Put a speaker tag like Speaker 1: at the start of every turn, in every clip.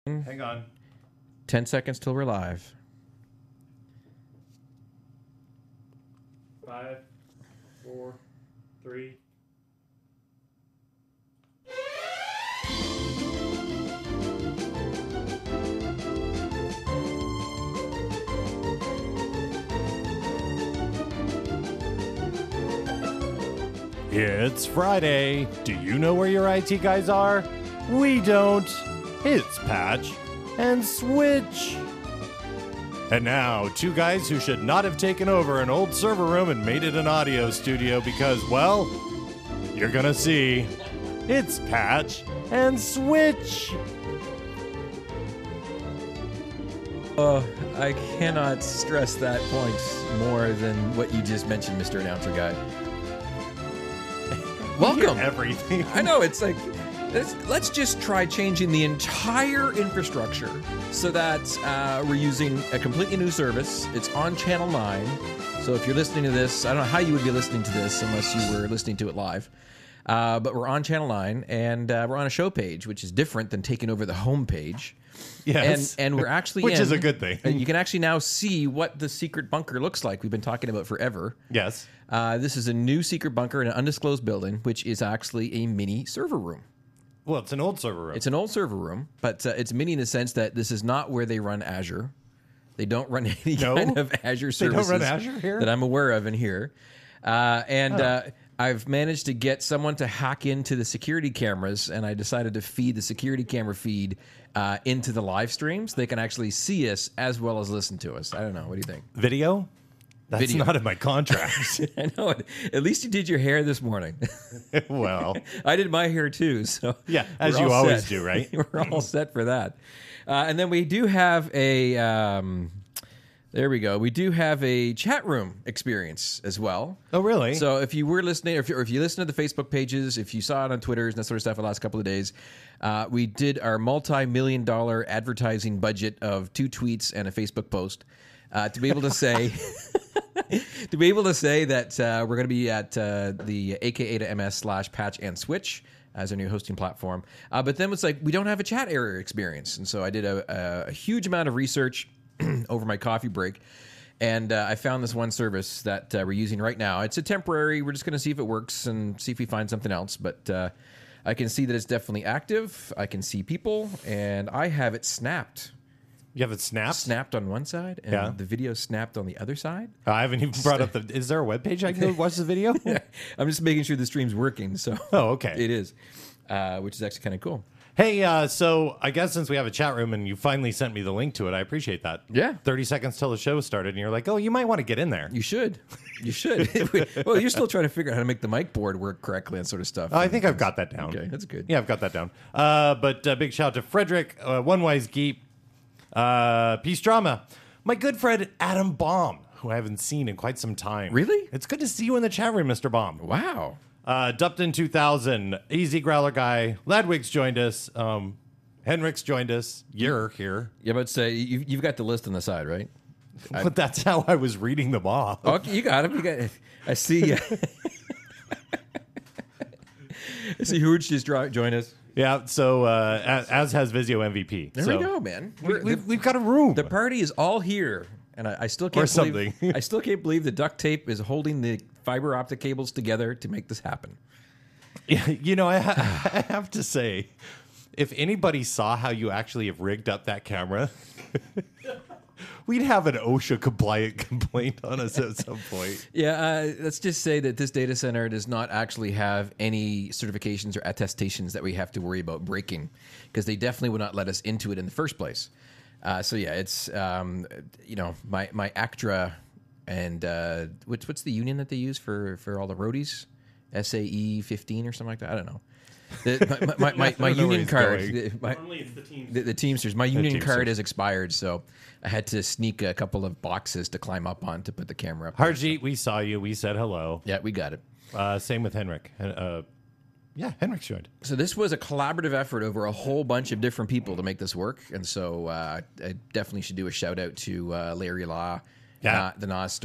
Speaker 1: Hang on.
Speaker 2: 10 seconds till we're live.
Speaker 1: 5, 4, 3. It's Friday. Do you know where your IT guys are? We don't. It's Patch and Switch. And now, two guys who should not have taken over an old server room and made it an audio studio because, well, you're gonna see. It's Patch and Switch.
Speaker 2: I cannot stress that point more than what you just mentioned, Mr. Announcer Guy. Welcome.
Speaker 1: Everything.
Speaker 2: I know, it's like, let's just try changing the entire infrastructure so that we're using a completely new service. It's on Channel 9. So if you're listening to this, I don't know how you would be listening to this unless you were listening to it live. But we're on Channel 9, and we're on a show page, which is different than taking over the home page.
Speaker 1: Yes.
Speaker 2: And we're actually
Speaker 1: Which is a good thing.
Speaker 2: And you can actually now see what the secret bunker looks like. We've been talking about forever.
Speaker 1: Yes.
Speaker 2: This is a new secret bunker in an undisclosed building, which is actually a mini server room.
Speaker 1: Well, it's an old server room.
Speaker 2: It's an old server room, but it's mini in the sense that this is not where they run Azure. They don't run any kind of Azure services
Speaker 1: They don't run Azure here?
Speaker 2: that I'm aware of in here. I've managed to get someone to hack into the security cameras, and I decided to feed the security camera feed into the live streams. They can actually see us as well as listen to us. I don't know. What do you think?
Speaker 1: Video? That's
Speaker 2: Video.
Speaker 1: not in my contract.
Speaker 2: I know. At least you did your hair this morning.
Speaker 1: Well,
Speaker 2: I did my hair too. So
Speaker 1: yeah, as
Speaker 2: we're
Speaker 1: you
Speaker 2: all
Speaker 1: always
Speaker 2: set.
Speaker 1: do, right?
Speaker 2: We're all set for that. And then we do have a... there we go. We do have a chat room experience as well.
Speaker 1: Oh, really?
Speaker 2: So if you were listening, or if you listen to the Facebook pages, if you saw it on Twitter and that sort of stuff the last couple of days, we did our multi-million-dollar advertising budget of 2 tweets and a Facebook post to be able to say... to be able to say that we're going to be at the aka.ms/patch and switch as our new hosting platform. But then it's like, we don't have a chat area experience. And so I did a huge amount of research over my coffee break. And I found this one service that we're using right now. It's a temporary. We're just going to see if it works and see if we find something else. But I can see that it's definitely active. I can see people. And I have it snapped.
Speaker 1: You have it snapped?
Speaker 2: Snapped on one side, and the video snapped on the other side.
Speaker 1: I haven't even brought up the... Is there a webpage I can go watch the video?
Speaker 2: I'm just making sure the stream's working. So
Speaker 1: okay.
Speaker 2: It is, which is actually kind of cool.
Speaker 1: Hey, so I guess since we have a chat room and you finally sent me the link to it, I appreciate that.
Speaker 2: Yeah.
Speaker 1: 30 seconds till the show started, and you're like, oh, you might want to get in there.
Speaker 2: You should. You should. Well, you're still trying to figure out how to make the mic board work correctly and sort of stuff.
Speaker 1: I think I've got that down.
Speaker 2: Okay, that's good.
Speaker 1: Yeah, I've got that down. But big shout out to Frederick, One Wise Geek, Peace Drama, my good friend Adam Baum, who I haven't seen in quite some time.
Speaker 2: Really?
Speaker 1: It's good to see you in the chat room, Mr. Baum.
Speaker 2: Wow.
Speaker 1: Dupton 2000, Easy Growler Guy, Ladwig's joined us, Henrik's joined us. You're here.
Speaker 2: Yeah, but say you've got the list on the side, right?
Speaker 1: But that's how I was reading them off.
Speaker 2: Okay, you got him. You got. I see. I see Hooch just join us.
Speaker 1: Yeah, so as has Vizio MVP.
Speaker 2: There we go, man.
Speaker 1: We've got a room.
Speaker 2: The party is all here, and I still can't believe I still can't believe the duct tape is holding the fiber optic cables together to make this happen.
Speaker 1: You know, I have to say, if anybody saw how you actually have rigged up that camera, we'd have an OSHA compliant complaint on us at some point.
Speaker 2: Yeah, let's just say that this data center does not actually have any certifications or attestations that we have to worry about breaking, because they definitely would not let us into it in the first place. So yeah, it's my ACTRA and what's the union that they use for all the roadies? SAE 15 or something like that. I don't know. My union card.
Speaker 1: Normally it's the Teamsters.
Speaker 2: The Teamsters. My union card has expired, so I had to sneak a couple of boxes to climb up on to put the camera up.
Speaker 1: Harjeet, we saw you. We said hello.
Speaker 2: Yeah, we got it.
Speaker 1: Same with Henrik. Yeah, Henrik should.
Speaker 2: So this was a collaborative effort over a whole bunch of different people to make this work, and so I definitely should do a shout out to Larry Law, the Noster,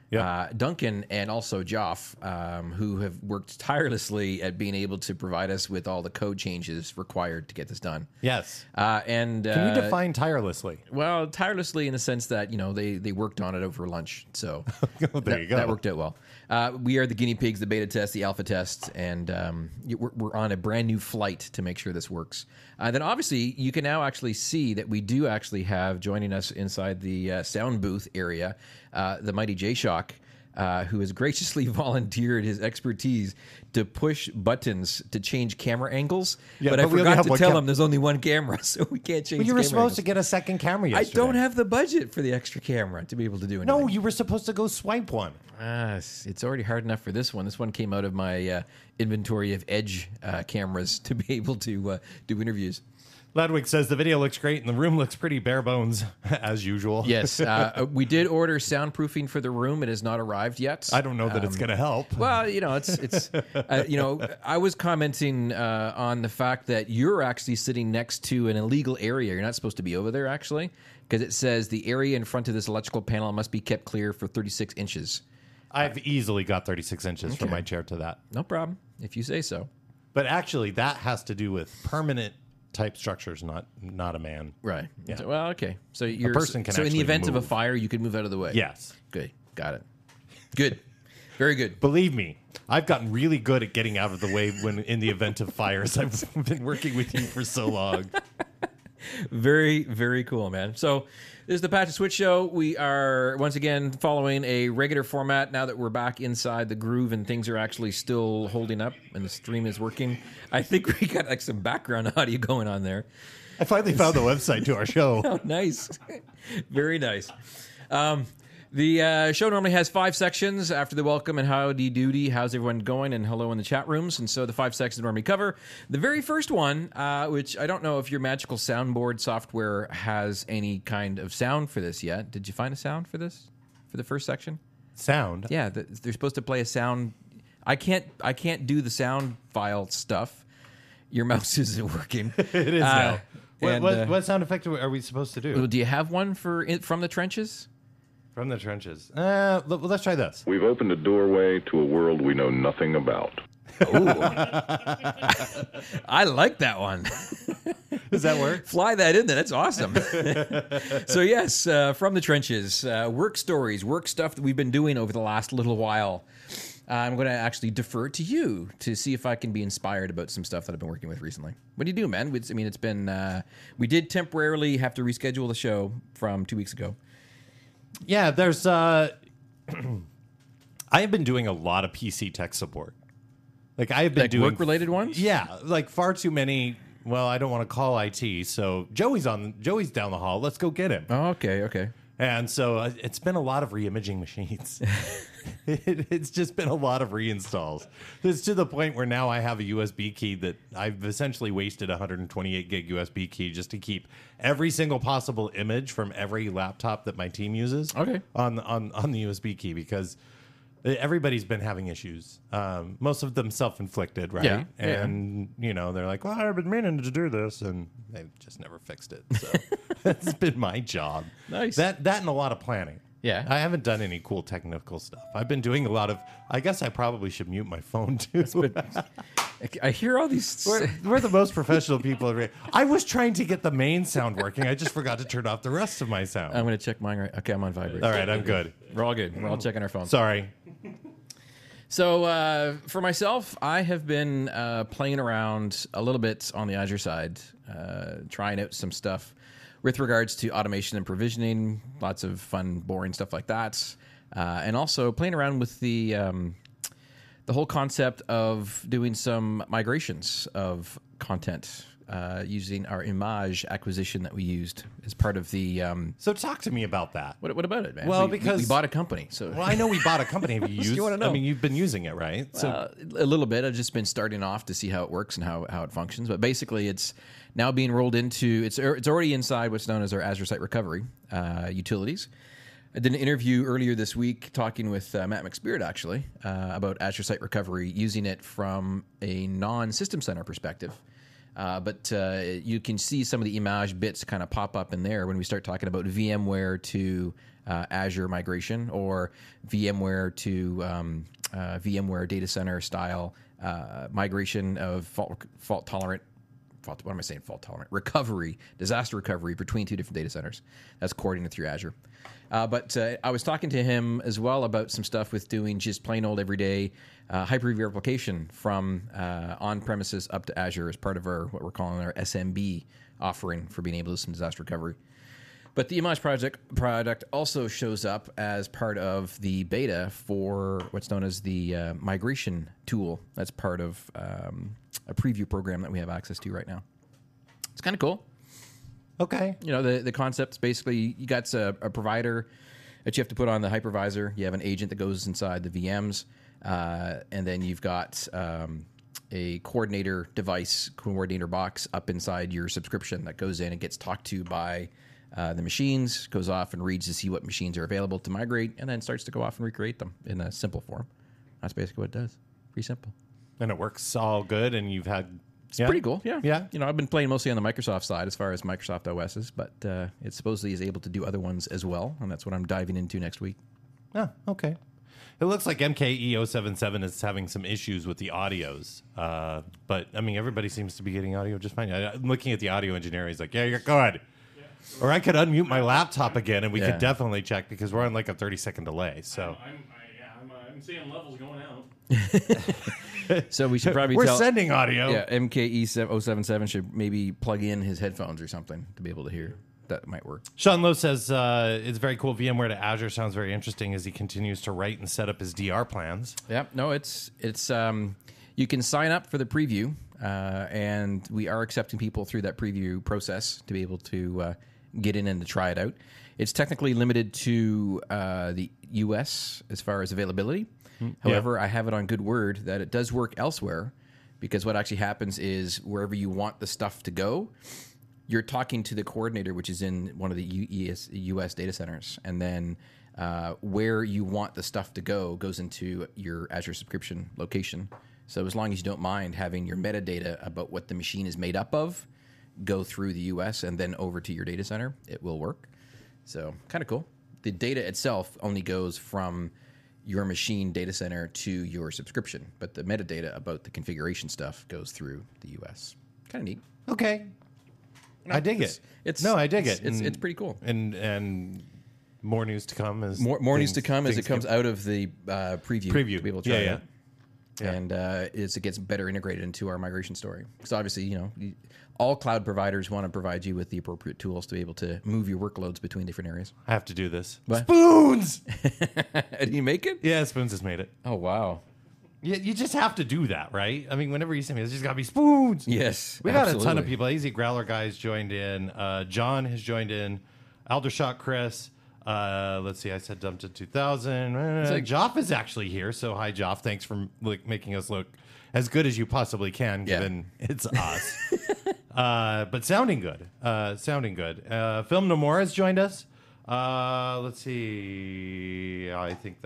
Speaker 1: Yeah.
Speaker 2: Duncan and also Joff, who have worked tirelessly at being able to provide us with all the code changes required to get this done.
Speaker 1: Yes.
Speaker 2: And
Speaker 1: Can you define tirelessly?
Speaker 2: well, tirelessly in the sense that they worked on it over lunch, so
Speaker 1: There you go.
Speaker 2: that worked out well. We are the guinea pigs, the beta test, the alpha test, and we're on a brand new flight to make sure this works. Then obviously you can now actually see that we do actually have joining us inside the sound booth area, the mighty J-Shock, who has graciously volunteered his expertise to push buttons to change camera angles.
Speaker 1: Yeah,
Speaker 2: but I
Speaker 1: but we only
Speaker 2: forgot
Speaker 1: have
Speaker 2: to
Speaker 1: one
Speaker 2: tell him there's only one camera, so we can't change.
Speaker 1: But you were
Speaker 2: camera
Speaker 1: supposed
Speaker 2: angles.
Speaker 1: to get a second camera
Speaker 2: I
Speaker 1: yesterday.
Speaker 2: don't have the budget for the extra camera to be able to do anything.
Speaker 1: No, you were supposed to go swipe one.
Speaker 2: It's already hard enough for this one. This one came out of my inventory of Edge cameras to be able to do interviews.
Speaker 1: Ludwig says the video looks great and the room looks pretty bare bones, as usual.
Speaker 2: Yes, we did order soundproofing for the room. It has not arrived yet.
Speaker 1: I don't know that it's going to help.
Speaker 2: Well, it's I was commenting on the fact that you're actually sitting next to an illegal area. You're not supposed to be over there, actually, because it says the area in front of this electrical panel must be kept clear for 36 inches.
Speaker 1: I've easily got 36 inches from my chair to that.
Speaker 2: No problem, if you say so.
Speaker 1: But actually, that has to do with permanent type structures, not a man.
Speaker 2: Right.
Speaker 1: Yeah.
Speaker 2: So, well, okay. So you're
Speaker 1: person can
Speaker 2: so in the
Speaker 1: actually
Speaker 2: event of a
Speaker 1: move.
Speaker 2: fire, you can move out of the way.
Speaker 1: Yes.
Speaker 2: Good. Got it. Good. Very good.
Speaker 1: Believe me, I've gotten really good at getting out of the way when in the event of fires. I've been working with you for so long.
Speaker 2: Very, very cool, man. So this is the Patch and Switch show. We are once again following a regular format now that we're back inside the groove and things are actually still holding up and the stream is working. I think we got like some background audio going on there.
Speaker 1: I finally found the website to our show.
Speaker 2: Oh, nice. Very nice. The show normally has 5 sections after the welcome and howdy doody. How's everyone going? And hello in the chat rooms. And so the 5 sections normally cover. The very first one, which I don't know if your magical soundboard software has any kind of sound for this yet. Did you find a sound for this? For the first section?
Speaker 1: Sound.
Speaker 2: Yeah, they're supposed to play a sound. I can't do the sound file stuff. Your mouse isn't working.
Speaker 1: It is now.
Speaker 2: and,
Speaker 1: What sound effect are we supposed to do?
Speaker 2: Well, do you have one for from the trenches?
Speaker 1: From the trenches. Let's try this.
Speaker 3: We've opened a doorway to a world we know nothing about.
Speaker 2: I like that one.
Speaker 1: Does that work?
Speaker 2: Fly that in there. That's awesome. So yes, from the trenches, work stories, work stuff that we've been doing over the last little while. I'm going to actually defer to you to see if I can be inspired about some stuff that I've been working with recently. What do you do, man? I mean, it's been we did temporarily have to reschedule the show from 2 weeks ago.
Speaker 1: Yeah, there's I have been doing a lot of PC tech support. Like I have been doing
Speaker 2: work-related ones.
Speaker 1: Yeah, like far too many. Well, I don't want to call IT, so Joey's down the hall. Let's go get him.
Speaker 2: Oh, okay.
Speaker 1: And so it's been a lot of re-imaging machines. It's just been a lot of reinstalls. It's to the point where now I have a USB key that I've essentially wasted a 128 gig USB key just to keep every single possible image from every laptop that my team uses on the USB key because everybody's been having issues. Most of them self-inflicted, right?
Speaker 2: Yeah.
Speaker 1: And, they're like, well, I've been meaning to do this, and they've just never fixed it. So that's been my job.
Speaker 2: Nice.
Speaker 1: That and a lot of planning.
Speaker 2: Yeah.
Speaker 1: I haven't done any cool technical stuff. I've been doing a lot of, I guess I probably should mute my phone too.
Speaker 2: I hear all these.
Speaker 1: We're the most professional people. I was trying to get the main sound working. I just forgot to turn off the rest of my sound.
Speaker 2: I'm going to check mine. Okay, I'm on vibrate.
Speaker 1: All right, I'm good.
Speaker 2: We're all good. We're all checking our phones.
Speaker 1: Sorry.
Speaker 2: So for myself, I have been playing around a little bit on the Azure side, trying out some stuff with regards to automation and provisioning, lots of fun, boring stuff like that, and also playing around with the whole concept of doing some migrations of content using our Image acquisition that we used as part of the.
Speaker 1: So talk to me about that.
Speaker 2: What about it, man?
Speaker 1: Well,
Speaker 2: we
Speaker 1: because
Speaker 2: we bought a company, so
Speaker 1: Well, I know we bought a company. Have you used?
Speaker 2: you wanna know?
Speaker 1: I mean, you've been using it, right? So
Speaker 2: a little bit. I've just been starting off to see how it works and how it functions. But basically, it's now being rolled into. It's already inside what's known as our Azure Site Recovery utilities. I did an interview earlier this week talking with Matt McSpirit, actually, about Azure Site Recovery, using it from a non-System Center perspective. But you can see some of the image bits kind of pop up in there when we start talking about VMware to Azure migration or VMware to VMware data center style migration of fault tolerant recovery, disaster recovery between two different data centers. That's coordinated through Azure. But I was talking to him as well about some stuff with doing just plain old everyday Hyper-V replication from on-premises up to Azure as part of our what we're calling our SMB offering for being able to do some disaster recovery. But the Image product also shows up as part of the beta for what's known as the migration tool. That's part of a preview program that we have access to right now. It's kind of cool.
Speaker 1: Okay.
Speaker 2: You know, the concept's basically you got a provider that you have to put on the hypervisor. You have an agent that goes inside the VMs, and then you've got a coordinator device, coordinator box up inside your subscription that goes in and gets talked to by the machines, goes off and reads to see what machines are available to migrate, and then starts to go off and recreate them in a simple form. That's basically what it does. Pretty simple.
Speaker 1: And it works all good, and you've had...
Speaker 2: It's pretty cool, yeah.
Speaker 1: Yeah.
Speaker 2: You know, I've been playing mostly on the Microsoft side as far as Microsoft OSs, but it supposedly is able to do other ones as well, and that's what I'm diving into next week.
Speaker 1: Oh, okay. It looks like MKE 077 is having some issues with the audios. But, I mean, everybody seems to be getting audio just fine. I'm looking at the audio engineer. He's like, yeah, you're good. Yeah. Or I could unmute my laptop again, and we could definitely check because we're on like a 30-second delay. So
Speaker 4: I'm seeing levels going out.
Speaker 2: So we should probably
Speaker 1: we're
Speaker 2: tell...
Speaker 1: sending audio.
Speaker 2: Yeah, MKE 077 should maybe plug in his headphones or something to be able to hear. That might work.
Speaker 1: Sean Lowe says it's very cool. VMware to Azure sounds very interesting as he continues to write and set up his DR plans.
Speaker 2: Yeah, no, it's you can sign up for the preview, and we are accepting people through that preview process to be able to get in and to try it out. It's technically limited to the U.S. as far as availability. However, I have it on good word that it does work elsewhere, because what actually happens is wherever you want the stuff to go, you're talking to the coordinator, which is in one of the U.S. data centers, and then where you want the stuff to go goes into your Azure subscription location. So as long as you don't mind having your metadata about what the machine is made up of go through the U.S. and then over to your data center, it will work. So kind of cool. The data itself only goes from your machine data center to your subscription, but the metadata about the configuration stuff goes through the U.S. Kind of neat.
Speaker 1: Okay. I dig it. I dig it.
Speaker 2: It's pretty cool.
Speaker 1: And more news to come as
Speaker 2: more news to come as it comes out of the preview to be able to try it out.
Speaker 1: Yeah.
Speaker 2: And as it gets better integrated into our migration story. Because obviously, you know, all cloud providers want to provide you with the appropriate tools to be able to move your workloads between different areas.
Speaker 1: I have to do this.
Speaker 2: What?
Speaker 1: Spoons!
Speaker 2: Did you make it?
Speaker 1: Yeah, Spoons has made it.
Speaker 2: Oh, wow.
Speaker 1: You just have to do that, right? I mean, whenever you send me, there's just got to be Spoons.
Speaker 2: Yes,
Speaker 1: We got a ton of people. AZ Growler guys joined in. John has joined in. Aldershot Chris. Let's see. I said dumped to 2000. Joff is actually here. So hi, Joff. Thanks for making us look as good as you possibly can, given it's us. But sounding good. Sounding good. Film Nomura has joined us. Let's see. I think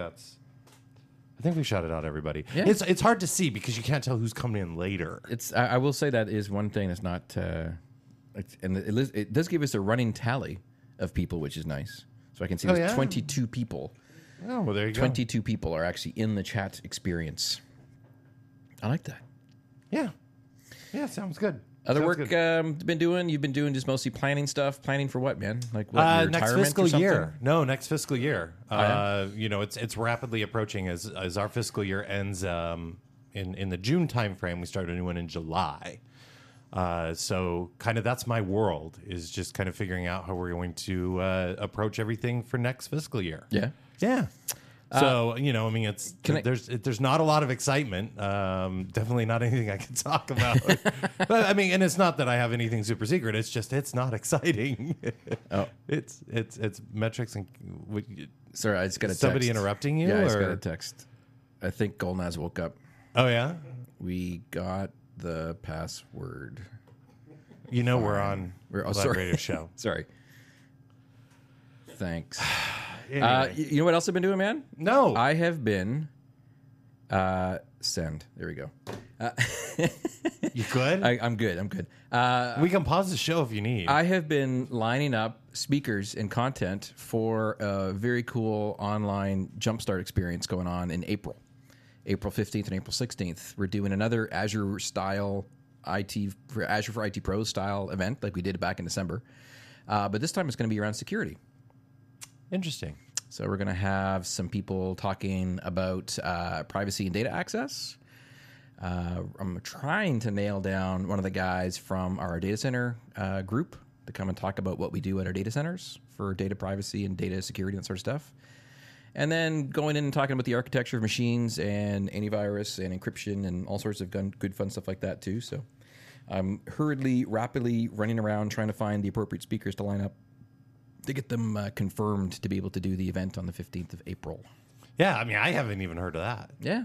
Speaker 1: we shouted out everybody.
Speaker 2: Yeah.
Speaker 1: It's hard to see because you can't tell who's coming in later.
Speaker 2: I will say that is one thing that's not, and it does give us a running tally of people, which is nice. So I can see there's 22 people.
Speaker 1: Oh, well, there you
Speaker 2: 22 people are actually in the chat experience. I like that.
Speaker 1: Yeah. Yeah, sounds good.
Speaker 2: Other work you've been doing just mostly planning stuff. Planning for what, man? Like what, your
Speaker 1: next
Speaker 2: retirement
Speaker 1: fiscal
Speaker 2: or something?
Speaker 1: year. No, next fiscal year.
Speaker 2: yeah?
Speaker 1: You know, it's rapidly approaching as our fiscal year ends in the June timeframe. We start a new one in July. So kind of that's my world, is just kind of figuring out how we're going to approach everything for next fiscal year.
Speaker 2: Yeah.
Speaker 1: Yeah. So, you know, I mean, there's not a lot of excitement. Definitely not anything I can talk about. But I mean, and it's not that I have anything super secret. It's just, it's not exciting.
Speaker 2: Oh,
Speaker 1: It's metrics and
Speaker 2: sorry, I just got a text.
Speaker 1: Somebody interrupting you?
Speaker 2: Yeah, I just
Speaker 1: or?
Speaker 2: got a text. I think Golnaz woke up.
Speaker 1: Oh, yeah?
Speaker 2: We got the password.
Speaker 1: You know, we're on
Speaker 2: We're
Speaker 1: a live radio show.
Speaker 2: Sorry. Thanks.
Speaker 1: Anyway.
Speaker 2: You know what else I've been doing, man?
Speaker 1: No.
Speaker 2: I have been send. There we go.
Speaker 1: You good?
Speaker 2: I'm good. I'm good.
Speaker 1: We can pause the show if you need.
Speaker 2: I have been lining up speakers and content for a very cool online Jumpstart experience going on in April 15th and April 16th. We're doing another Azure style Azure for IT Pros style event like we did back in December. But this time it's going to be around security.
Speaker 1: Interesting.
Speaker 2: So we're going to have some people talking about privacy and data access. I'm trying to nail down one of the guys from our data center group to come and talk about what we do at our data centers for data privacy and data security and that sort of stuff. And then going in and talking about the architecture of machines and antivirus and encryption and all sorts of good fun stuff like that too. So I'm rapidly running around trying to find the appropriate speakers to line up to get them confirmed to be able to do the event on the 15th of April.
Speaker 1: Yeah, I mean, I haven't even heard of that.
Speaker 2: Yeah,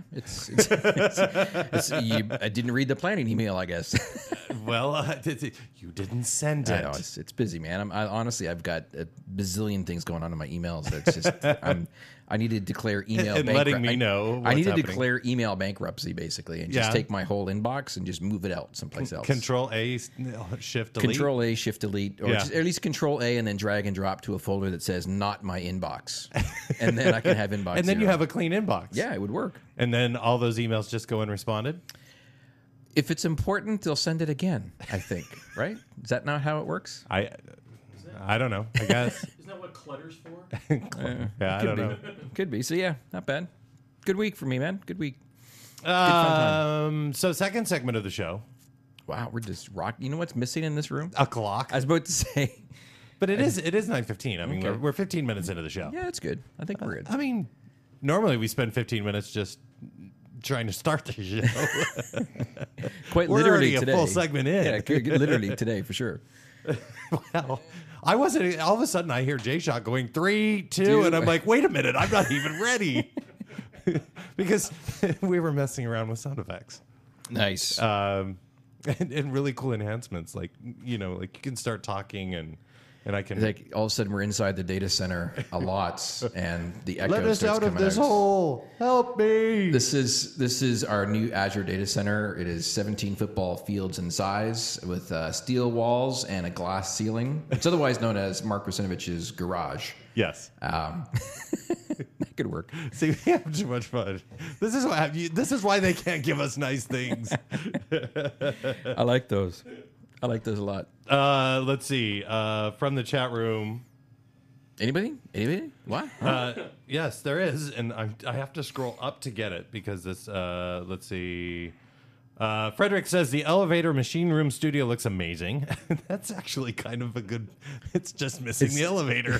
Speaker 2: I didn't read the planning email, I guess.
Speaker 1: Well, you didn't send it.
Speaker 2: I know, it's busy, man. Honestly, I've got a bazillion things going on in my emails. It's just I need to declare email
Speaker 1: and letting me know.
Speaker 2: I need to
Speaker 1: happening.
Speaker 2: declare email bankruptcy, basically, and just take my whole inbox and just move it out someplace else.
Speaker 1: Control A, Shift Delete.
Speaker 2: Control A, Shift Delete, or just, at least Control A and then drag and drop to a folder that says "not my inbox," and then I can have inbox.
Speaker 1: And then
Speaker 2: 0.
Speaker 1: you have a clean inbox.
Speaker 2: Yeah, it would work.
Speaker 1: And then all those emails just go unresponded.
Speaker 2: If it's important, they'll send it again, I think. Right? Is that not how it works?
Speaker 1: I don't know. I guess.
Speaker 4: Isn't that what clutter's for?
Speaker 1: Yeah, I don't know.
Speaker 2: Could be. So, yeah, not bad. Good week for me, man. Good week. Good fun time.
Speaker 1: So second segment of the show.
Speaker 2: Wow, we're just rock. You know what's missing in this room?
Speaker 1: A clock.
Speaker 2: I was about to say.
Speaker 1: But it is 9:15. I mean,
Speaker 2: Okay.
Speaker 1: we're 15 minutes into the show.
Speaker 2: Yeah, it's good. I think we're good.
Speaker 1: I mean, normally we spend 15 minutes just trying to start the show.
Speaker 2: Quite
Speaker 1: We're
Speaker 2: literally
Speaker 1: already a
Speaker 2: today.
Speaker 1: full segment in.
Speaker 2: Yeah, literally today for sure.
Speaker 1: Well, I wasn't. All of a sudden, I hear J-Shock going 3, 2, and I'm like, wait a minute, I'm not even ready. Because we were messing around with sound effects.
Speaker 2: Nice.
Speaker 1: And really cool enhancements. Like, you know, like you can start talking and I can...
Speaker 2: Like all of a sudden we're inside the data center a lot, and the echo
Speaker 1: Let us
Speaker 2: starts
Speaker 1: out of
Speaker 2: coming
Speaker 1: this hole. Help me.
Speaker 2: This is our new Azure data center. It is 17 football fields in size with steel walls and a glass ceiling. It's otherwise known as Mark Rusinovich's garage.
Speaker 1: Yes.
Speaker 2: That could work.
Speaker 1: See, we have too much fun. This is why they can't give us nice things.
Speaker 2: I like those. I like those a lot.
Speaker 1: Let's see. From the chat room.
Speaker 2: Anybody? What?
Speaker 1: Yes, there is, and I have to scroll up to get it because this. Let's see. Frederick says the elevator machine room studio looks amazing. That's actually kind of a good. It's just missing the elevator.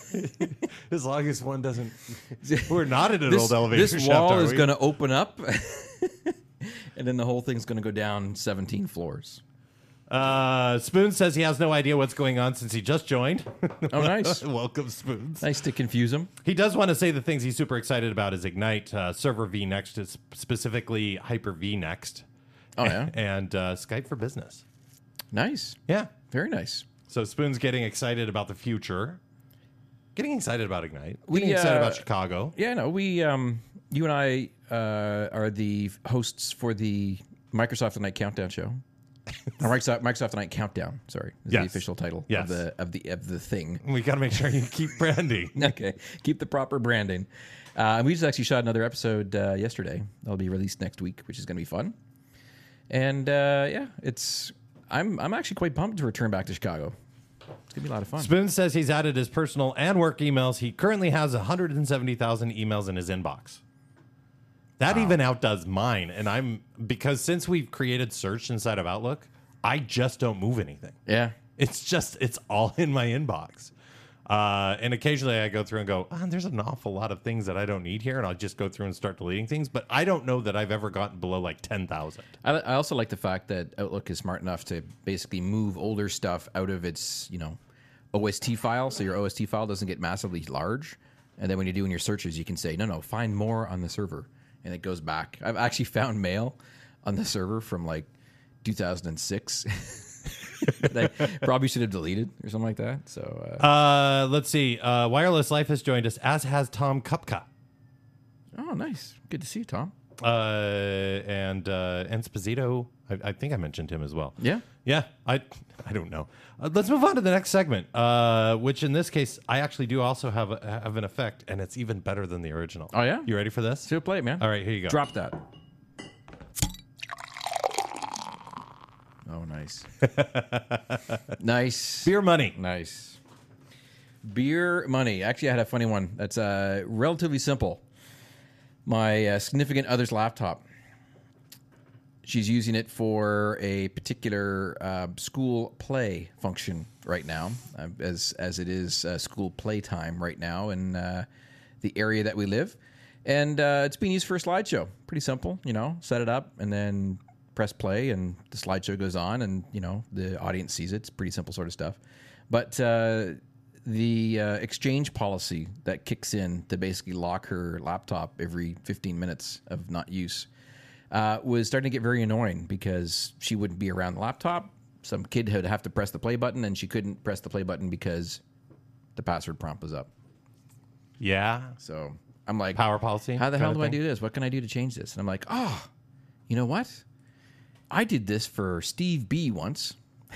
Speaker 1: As long as one doesn't. We're not in an old elevator.
Speaker 2: This
Speaker 1: shaft,
Speaker 2: wall
Speaker 1: are
Speaker 2: is
Speaker 1: we?
Speaker 2: going to open up, and then the whole thing's going to go down 17 floors.
Speaker 1: Spoon says he has no idea what's going on since he just joined.
Speaker 2: Oh, nice.
Speaker 1: Welcome, Spoons.
Speaker 2: Nice to confuse him.
Speaker 1: He does want to say the things he's super excited about is Ignite, Server vNext, specifically Hyper vNext.
Speaker 2: Oh, yeah?
Speaker 1: And Skype for Business.
Speaker 2: Nice.
Speaker 1: Yeah.
Speaker 2: Very nice.
Speaker 1: So Spoon's getting excited about the future. Getting excited about Ignite.
Speaker 2: We,
Speaker 1: Getting excited about Chicago.
Speaker 2: Yeah, no, we, you and I are the hosts for the Microsoft Ignite Countdown show. Or Microsoft Ignite Countdown, sorry, is the official title
Speaker 1: Yes.
Speaker 2: of the thing.
Speaker 1: We got to make sure you keep branding.
Speaker 2: Okay, keep the proper branding. And we just actually shot another episode yesterday. That'll be released next week, which is going to be fun. And yeah, I'm actually quite pumped to return back to Chicago. It's gonna be a lot of fun.
Speaker 1: Spoon says he's added his personal and work emails. He currently has 170,000 emails in his inbox. That even outdoes mine. And because since we've created search inside of Outlook, I just don't move anything.
Speaker 2: Yeah.
Speaker 1: It's all in my inbox. And occasionally I go through and go, there's an awful lot of things that I don't need here. And I'll just go through and start deleting things. But I don't know that I've ever gotten below like 10,000.
Speaker 2: I also like the fact that Outlook is smart enough to basically move older stuff out of its, OST file, so your OST file doesn't get massively large. And then when you're doing your searches, you can say, no, find more on the server. And it goes back. I've actually found mail on the server from like 2006 that I probably should have deleted or something like that. So
Speaker 1: let's see. Wireless Life has joined us, as has Tom Kupka.
Speaker 2: oh, nice. Good to see you, Tom.
Speaker 1: And Esposito, I think I mentioned him as well.
Speaker 2: Yeah.
Speaker 1: Yeah, I don't know. Let's move on to the next segment, which in this case, I actually do also have an effect, and it's even better than the original.
Speaker 2: Oh, yeah?
Speaker 1: You ready for this?
Speaker 2: So play it, man.
Speaker 1: All right, here you go.
Speaker 2: Drop that. Oh, nice. Nice.
Speaker 1: Beer money.
Speaker 2: Nice. Beer money. Actually, I had a funny one. That's relatively simple. My significant other's laptop. She's using it for a particular school play function right now, as it is school play time right now in the area that we live. And it's being used for a slideshow. Pretty simple, set it up and then press play and the slideshow goes on and, the audience sees it. It's pretty simple sort of stuff. But the exchange policy that kicks in to basically lock her laptop every 15 minutes of not use was starting to get very annoying because she wouldn't be around the laptop. Some kid would have to press the play button, and she couldn't press the play button because the password prompt was up.
Speaker 1: Yeah.
Speaker 2: So I'm like,
Speaker 1: Power policy.
Speaker 2: how the hell
Speaker 1: kind
Speaker 2: do
Speaker 1: of
Speaker 2: I
Speaker 1: thing?
Speaker 2: do this? What can I do to change this? And I'm like, you know what? I did this for Steve B once.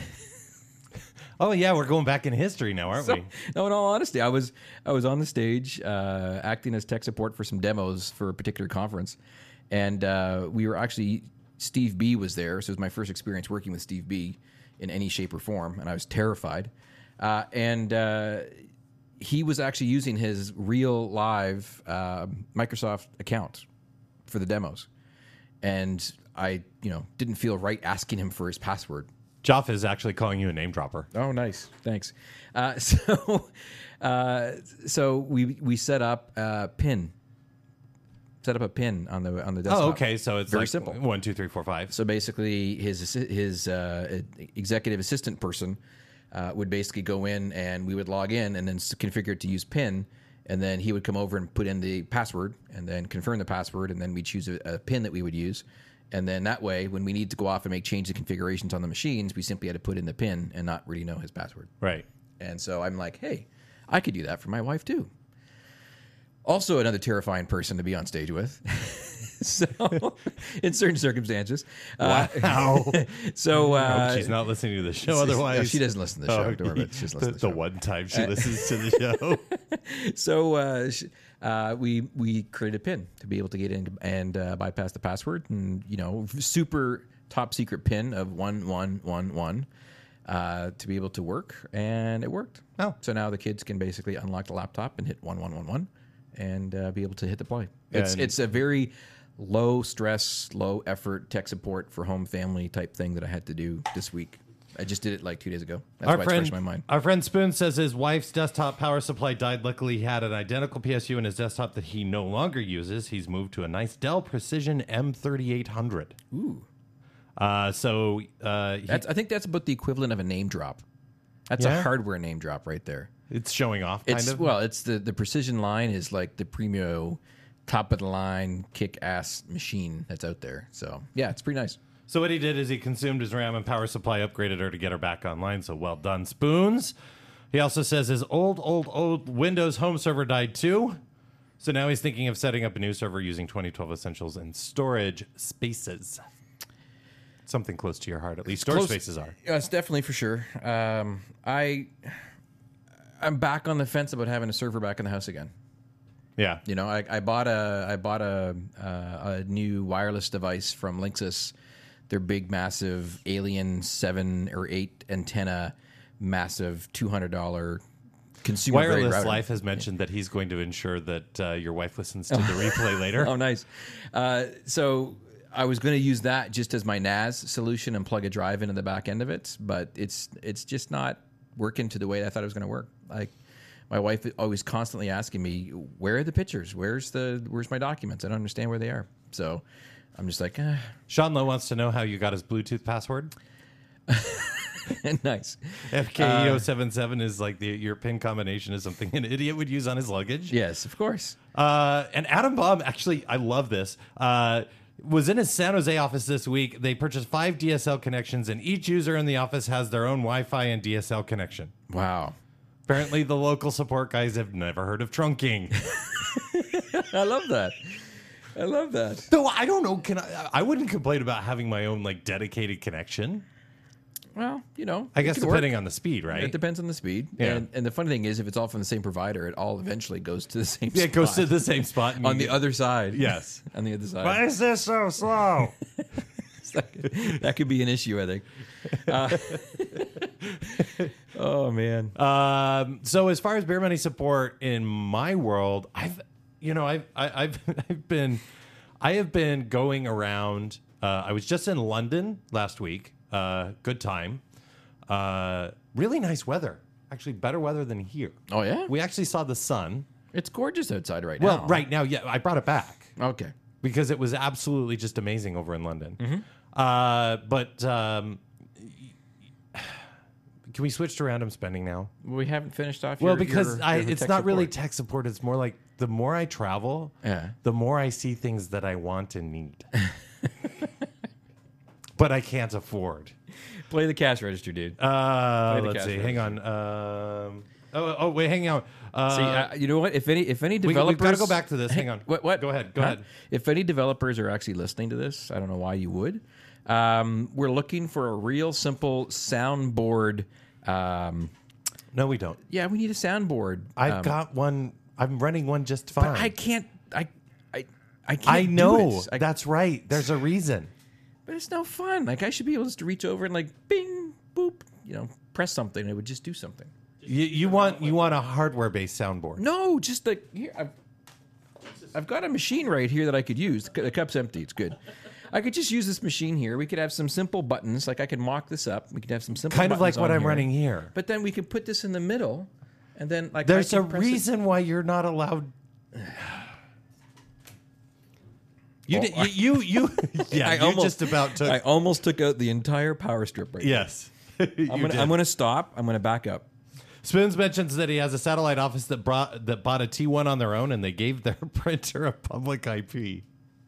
Speaker 1: Oh yeah, we're going back in history now, aren't we?
Speaker 2: No, in all honesty, I was on the stage acting as tech support for some demos for a particular conference, and we were actually Steve B was there, so it was my first experience working with Steve B in any shape or form, and I was terrified. And he was actually using his real live Microsoft account for the demos, and I didn't feel right asking him for his password.
Speaker 1: Joff is actually calling you a name dropper.
Speaker 2: Oh, nice. Thanks. So we set up a pin. Set up a pin on the desktop.
Speaker 1: Oh, okay. So it's
Speaker 2: very
Speaker 1: like
Speaker 2: simple.
Speaker 1: 1, 2, 3, 4, 5.
Speaker 2: So basically, his executive assistant person would basically go in, and we would log in, and then configure it to use pin, and then he would come over and put in the password, and then confirm the password, and then we choose a pin that we would use. And then that way, when we need to go off and make changes configurations on the machines, we simply had to put in the pin and not really know his password.
Speaker 1: Right.
Speaker 2: And so I'm like, hey, I could do that for my wife too. Also another terrifying person to be on stage with. So in certain circumstances.
Speaker 1: Wow.
Speaker 2: So
Speaker 1: I hope she's not listening to the show otherwise.
Speaker 2: No, she doesn't listen to the show. Don't worry about it. She doesn't listen to the show.
Speaker 1: The one time she listens to the show.
Speaker 2: So we created a pin to be able to get in and bypass the password, and super top secret pin of 1111 to be able to work, and it worked.
Speaker 1: Oh.
Speaker 2: So now the kids can basically unlock the laptop and hit 1111 and be able to hit the play. It's a very low stress, low effort tech support for home family type thing that I had to do this week. I just did it like 2 days ago. That's why it's fresh in my mind.
Speaker 1: Our friend Spoon says his wife's desktop power supply died. Luckily, he had an identical PSU in his desktop that he no longer uses. He's moved to a nice Dell Precision M3800.
Speaker 2: Ooh.
Speaker 1: I
Speaker 2: think that's about the equivalent of a name drop. That's a hardware name drop right there.
Speaker 1: It's showing off, kind of.
Speaker 2: Well, it's the Precision line is like the premium, top of the line, kick ass machine that's out there. So yeah, it's pretty nice.
Speaker 1: So what he did is he consumed his RAM and power supply, upgraded her to get her back online. So well done, Spoons. He also says his old Windows home server died too. So now he's thinking of setting up a new server using 2012 Essentials and storage spaces. Something close to your heart, at least. Storage spaces are.
Speaker 2: It's definitely for sure. I'm back on the fence about having a server back in the house again.
Speaker 1: Yeah.
Speaker 2: I bought a new wireless device from Linksys. Their big, massive Alien 7 or 8 antenna, massive $200 consumer grade
Speaker 1: Wireless
Speaker 2: router.
Speaker 1: Life has mentioned that he's going to ensure that your wife listens to the replay later.
Speaker 2: Oh, nice. So I was going to use that just as my NAS solution and plug a drive into the back end of it, but it's just not working to the way I thought it was going to work. Like, my wife always constantly asking me, "Where are the pictures? Where's my documents? I don't understand where they are." So I'm just like,
Speaker 1: Sean Lowe wants to know how you got his Bluetooth password.
Speaker 2: Nice.
Speaker 1: FKE077 is like your PIN combination is something an idiot would use on his luggage.
Speaker 2: Yes, of course.
Speaker 1: And Adam Baum, actually, I love this, was in his San Jose office this week. They purchased 5 DSL connections, and each user in the office has their own Wi-Fi and DSL connection.
Speaker 2: Wow.
Speaker 1: Apparently, the local support guys have never heard of trunking.
Speaker 2: I love that. I love that.
Speaker 1: Though I don't know, I wouldn't complain about having my own like dedicated connection.
Speaker 2: Well,
Speaker 1: I guess
Speaker 2: it could
Speaker 1: depending
Speaker 2: work.
Speaker 1: on the speed, right?
Speaker 2: It depends on the speed.
Speaker 1: Yeah.
Speaker 2: And the funny thing is, if it's all from the same provider, it all eventually goes to the same
Speaker 1: Yeah,
Speaker 2: spot.
Speaker 1: it goes to the same spot and
Speaker 2: on
Speaker 1: you
Speaker 2: the
Speaker 1: get-
Speaker 2: other side.
Speaker 1: Yes.
Speaker 2: On the other side.
Speaker 1: Why is this so slow?
Speaker 2: That could be an issue, I think. Oh man.
Speaker 1: So as far as beer money support in my world, I have been going around. I was just in London last week. Good time. Really nice weather. Actually, better weather than here.
Speaker 2: Oh yeah.
Speaker 1: We actually saw the sun.
Speaker 2: It's gorgeous outside right
Speaker 1: Well,
Speaker 2: now.
Speaker 1: right now, yeah, I brought it back
Speaker 2: Okay.
Speaker 1: because it was absolutely just amazing over in London. Can we switch to random spending now?
Speaker 2: We haven't finished off.
Speaker 1: Well,
Speaker 2: your,
Speaker 1: because
Speaker 2: your
Speaker 1: it's
Speaker 2: tech
Speaker 1: not really
Speaker 2: support.
Speaker 1: tech support. It's more like the more I travel,
Speaker 2: Yeah.
Speaker 1: the more I see things that I want and need, but I can't afford.
Speaker 2: Play the cash register, dude.
Speaker 1: Let's
Speaker 2: cash
Speaker 1: see. Hang on. Wait, hang on.
Speaker 2: See, you know what? If any
Speaker 1: we've
Speaker 2: developers,
Speaker 1: got to go back to this. Hang on.
Speaker 2: What?
Speaker 1: Go ahead. Go ahead.
Speaker 2: If any developers are actually listening to this, I don't know why you would. We're looking for a real simple soundboard.
Speaker 1: No, we don't.
Speaker 2: Yeah, we need a soundboard.
Speaker 1: I've got one. I'm running one just fine.
Speaker 2: But I can't. I can't.
Speaker 1: I
Speaker 2: do
Speaker 1: know.
Speaker 2: it.
Speaker 1: That's right. There's a reason.
Speaker 2: But it's no fun. Like I should be able just to reach over and like, bing, boop, press something. And it would just do something.
Speaker 1: You want a hardware based soundboard.
Speaker 2: No, just like here. I've got a machine right here that I could use. The cup's empty. It's good. I could just use this machine here. We could have some simple buttons. Like I could mock this up. We could have some simple
Speaker 1: Kind of like
Speaker 2: buttons
Speaker 1: what
Speaker 2: on
Speaker 1: I'm
Speaker 2: here.
Speaker 1: running here.
Speaker 2: But then we could put this in the middle, and then like
Speaker 1: There's
Speaker 2: I
Speaker 1: a
Speaker 2: can press it.
Speaker 1: reason why you're not allowed. You yeah. You just about took.
Speaker 2: I almost took out the entire power strip right
Speaker 1: Yes.
Speaker 2: I'm gonna stop. I'm gonna back up.
Speaker 1: Spoons mentions that he has a satellite office that bought a T1 on their own, and they gave their printer a public IP.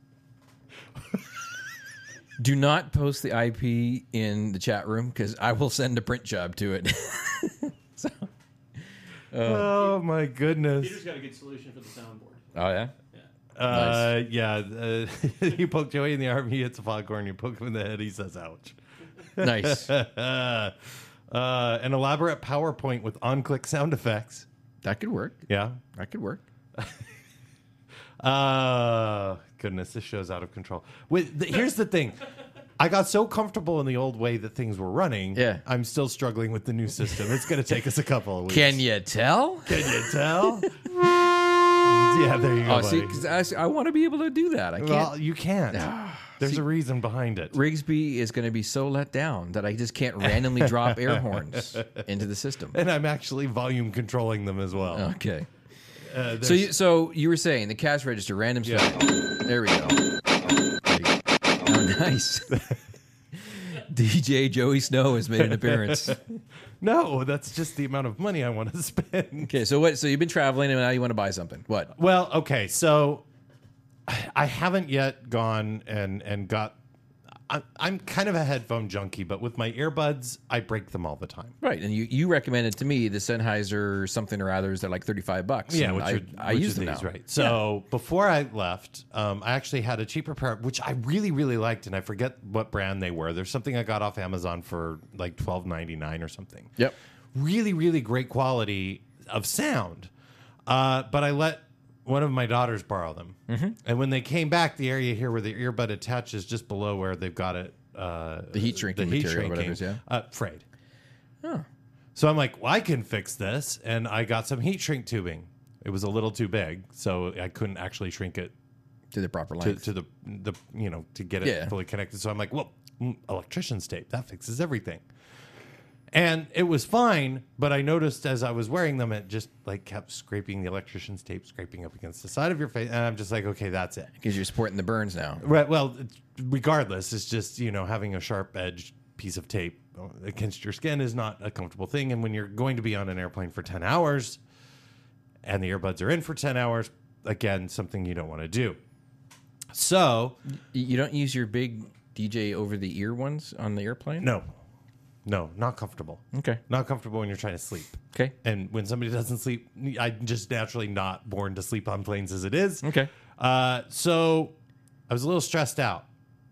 Speaker 2: Do not post the IP in the chat room because I will send a print job to it.
Speaker 1: Oh my goodness!
Speaker 4: Peter's got a good solution for the soundboard.
Speaker 2: Oh yeah.
Speaker 1: You poke Joey in the arm, he hits a foghorn. You poke him in the head, he says, "Ouch."
Speaker 2: Nice.
Speaker 1: An elaborate PowerPoint with on-click sound effects.
Speaker 2: That could work.
Speaker 1: Yeah.
Speaker 2: That could work.
Speaker 1: Goodness, this show's out of control. Here's the thing. I got so comfortable in the old way that things were running.
Speaker 2: Yeah.
Speaker 1: I'm still struggling with the new system. It's going to take us a couple of weeks.
Speaker 2: Can you tell?
Speaker 1: Can you tell? Yeah, there you go,
Speaker 2: Oh, see,
Speaker 1: buddy.
Speaker 2: 'cause I want to be able to do that. I can't.
Speaker 1: Well, you can't. There's a reason behind it.
Speaker 2: Rigsby is going to be so let down that I just can't randomly drop air horns into the system.
Speaker 1: And I'm actually volume controlling them as well.
Speaker 2: Okay.
Speaker 1: There's-
Speaker 2: So you were saying the cash register, random spending. There we go. Oh, nice. DJ Joey Snow has made an appearance.
Speaker 1: No, that's just the amount of money I want to spend.
Speaker 2: Okay, so what? So you've been traveling and now you want to buy something. What?
Speaker 1: Well, okay, so I haven't yet gone and got. I'm kind of a headphone junkie, but with my earbuds, I break them all the time.
Speaker 2: Right, and you recommended to me the Sennheiser something or others. They're like $35.
Speaker 1: Yeah,
Speaker 2: and
Speaker 1: which
Speaker 2: I use them now.
Speaker 1: right? So before I left, I actually had a cheaper pair, which I really, really liked, and I forget what brand they were. There's something I got off Amazon for like $12.99 or something.
Speaker 2: Yep.
Speaker 1: Really, really great quality of sound, but I let one of my daughters borrow them, and when they came back, the area here where the earbud attaches just below where they've got it,
Speaker 2: The heat shrinking material, whatever it is, yeah.
Speaker 1: frayed.
Speaker 2: Oh.
Speaker 1: So I'm like, well, I can fix this, and I got some heat shrink tubing. It was a little too big, so I couldn't actually shrink it
Speaker 2: To the proper length.
Speaker 1: to the to get it
Speaker 2: Yeah.
Speaker 1: fully connected. So I'm like, well, electrician's tape, that fixes everything. And it was fine, but I noticed as I was wearing them, it just like kept scraping the electrician's tape, scraping up against the side of your face, and I'm just like, okay, that's it.
Speaker 2: Because you're supporting the burns now.
Speaker 1: Right. Well, regardless, it's just having a sharp edged piece of tape against your skin is not a comfortable thing, and when you're going to be on an airplane for 10 hours, and the earbuds are in for 10 hours, again, something you don't want to do. So,
Speaker 2: You don't use your big DJ over the ear ones on the airplane?
Speaker 1: no, not comfortable.
Speaker 2: Okay.
Speaker 1: Not comfortable when you're trying to sleep.
Speaker 2: Okay.
Speaker 1: And when somebody doesn't sleep, I'm just naturally not born to sleep on planes as it is.
Speaker 2: Okay.
Speaker 1: So I was a little stressed out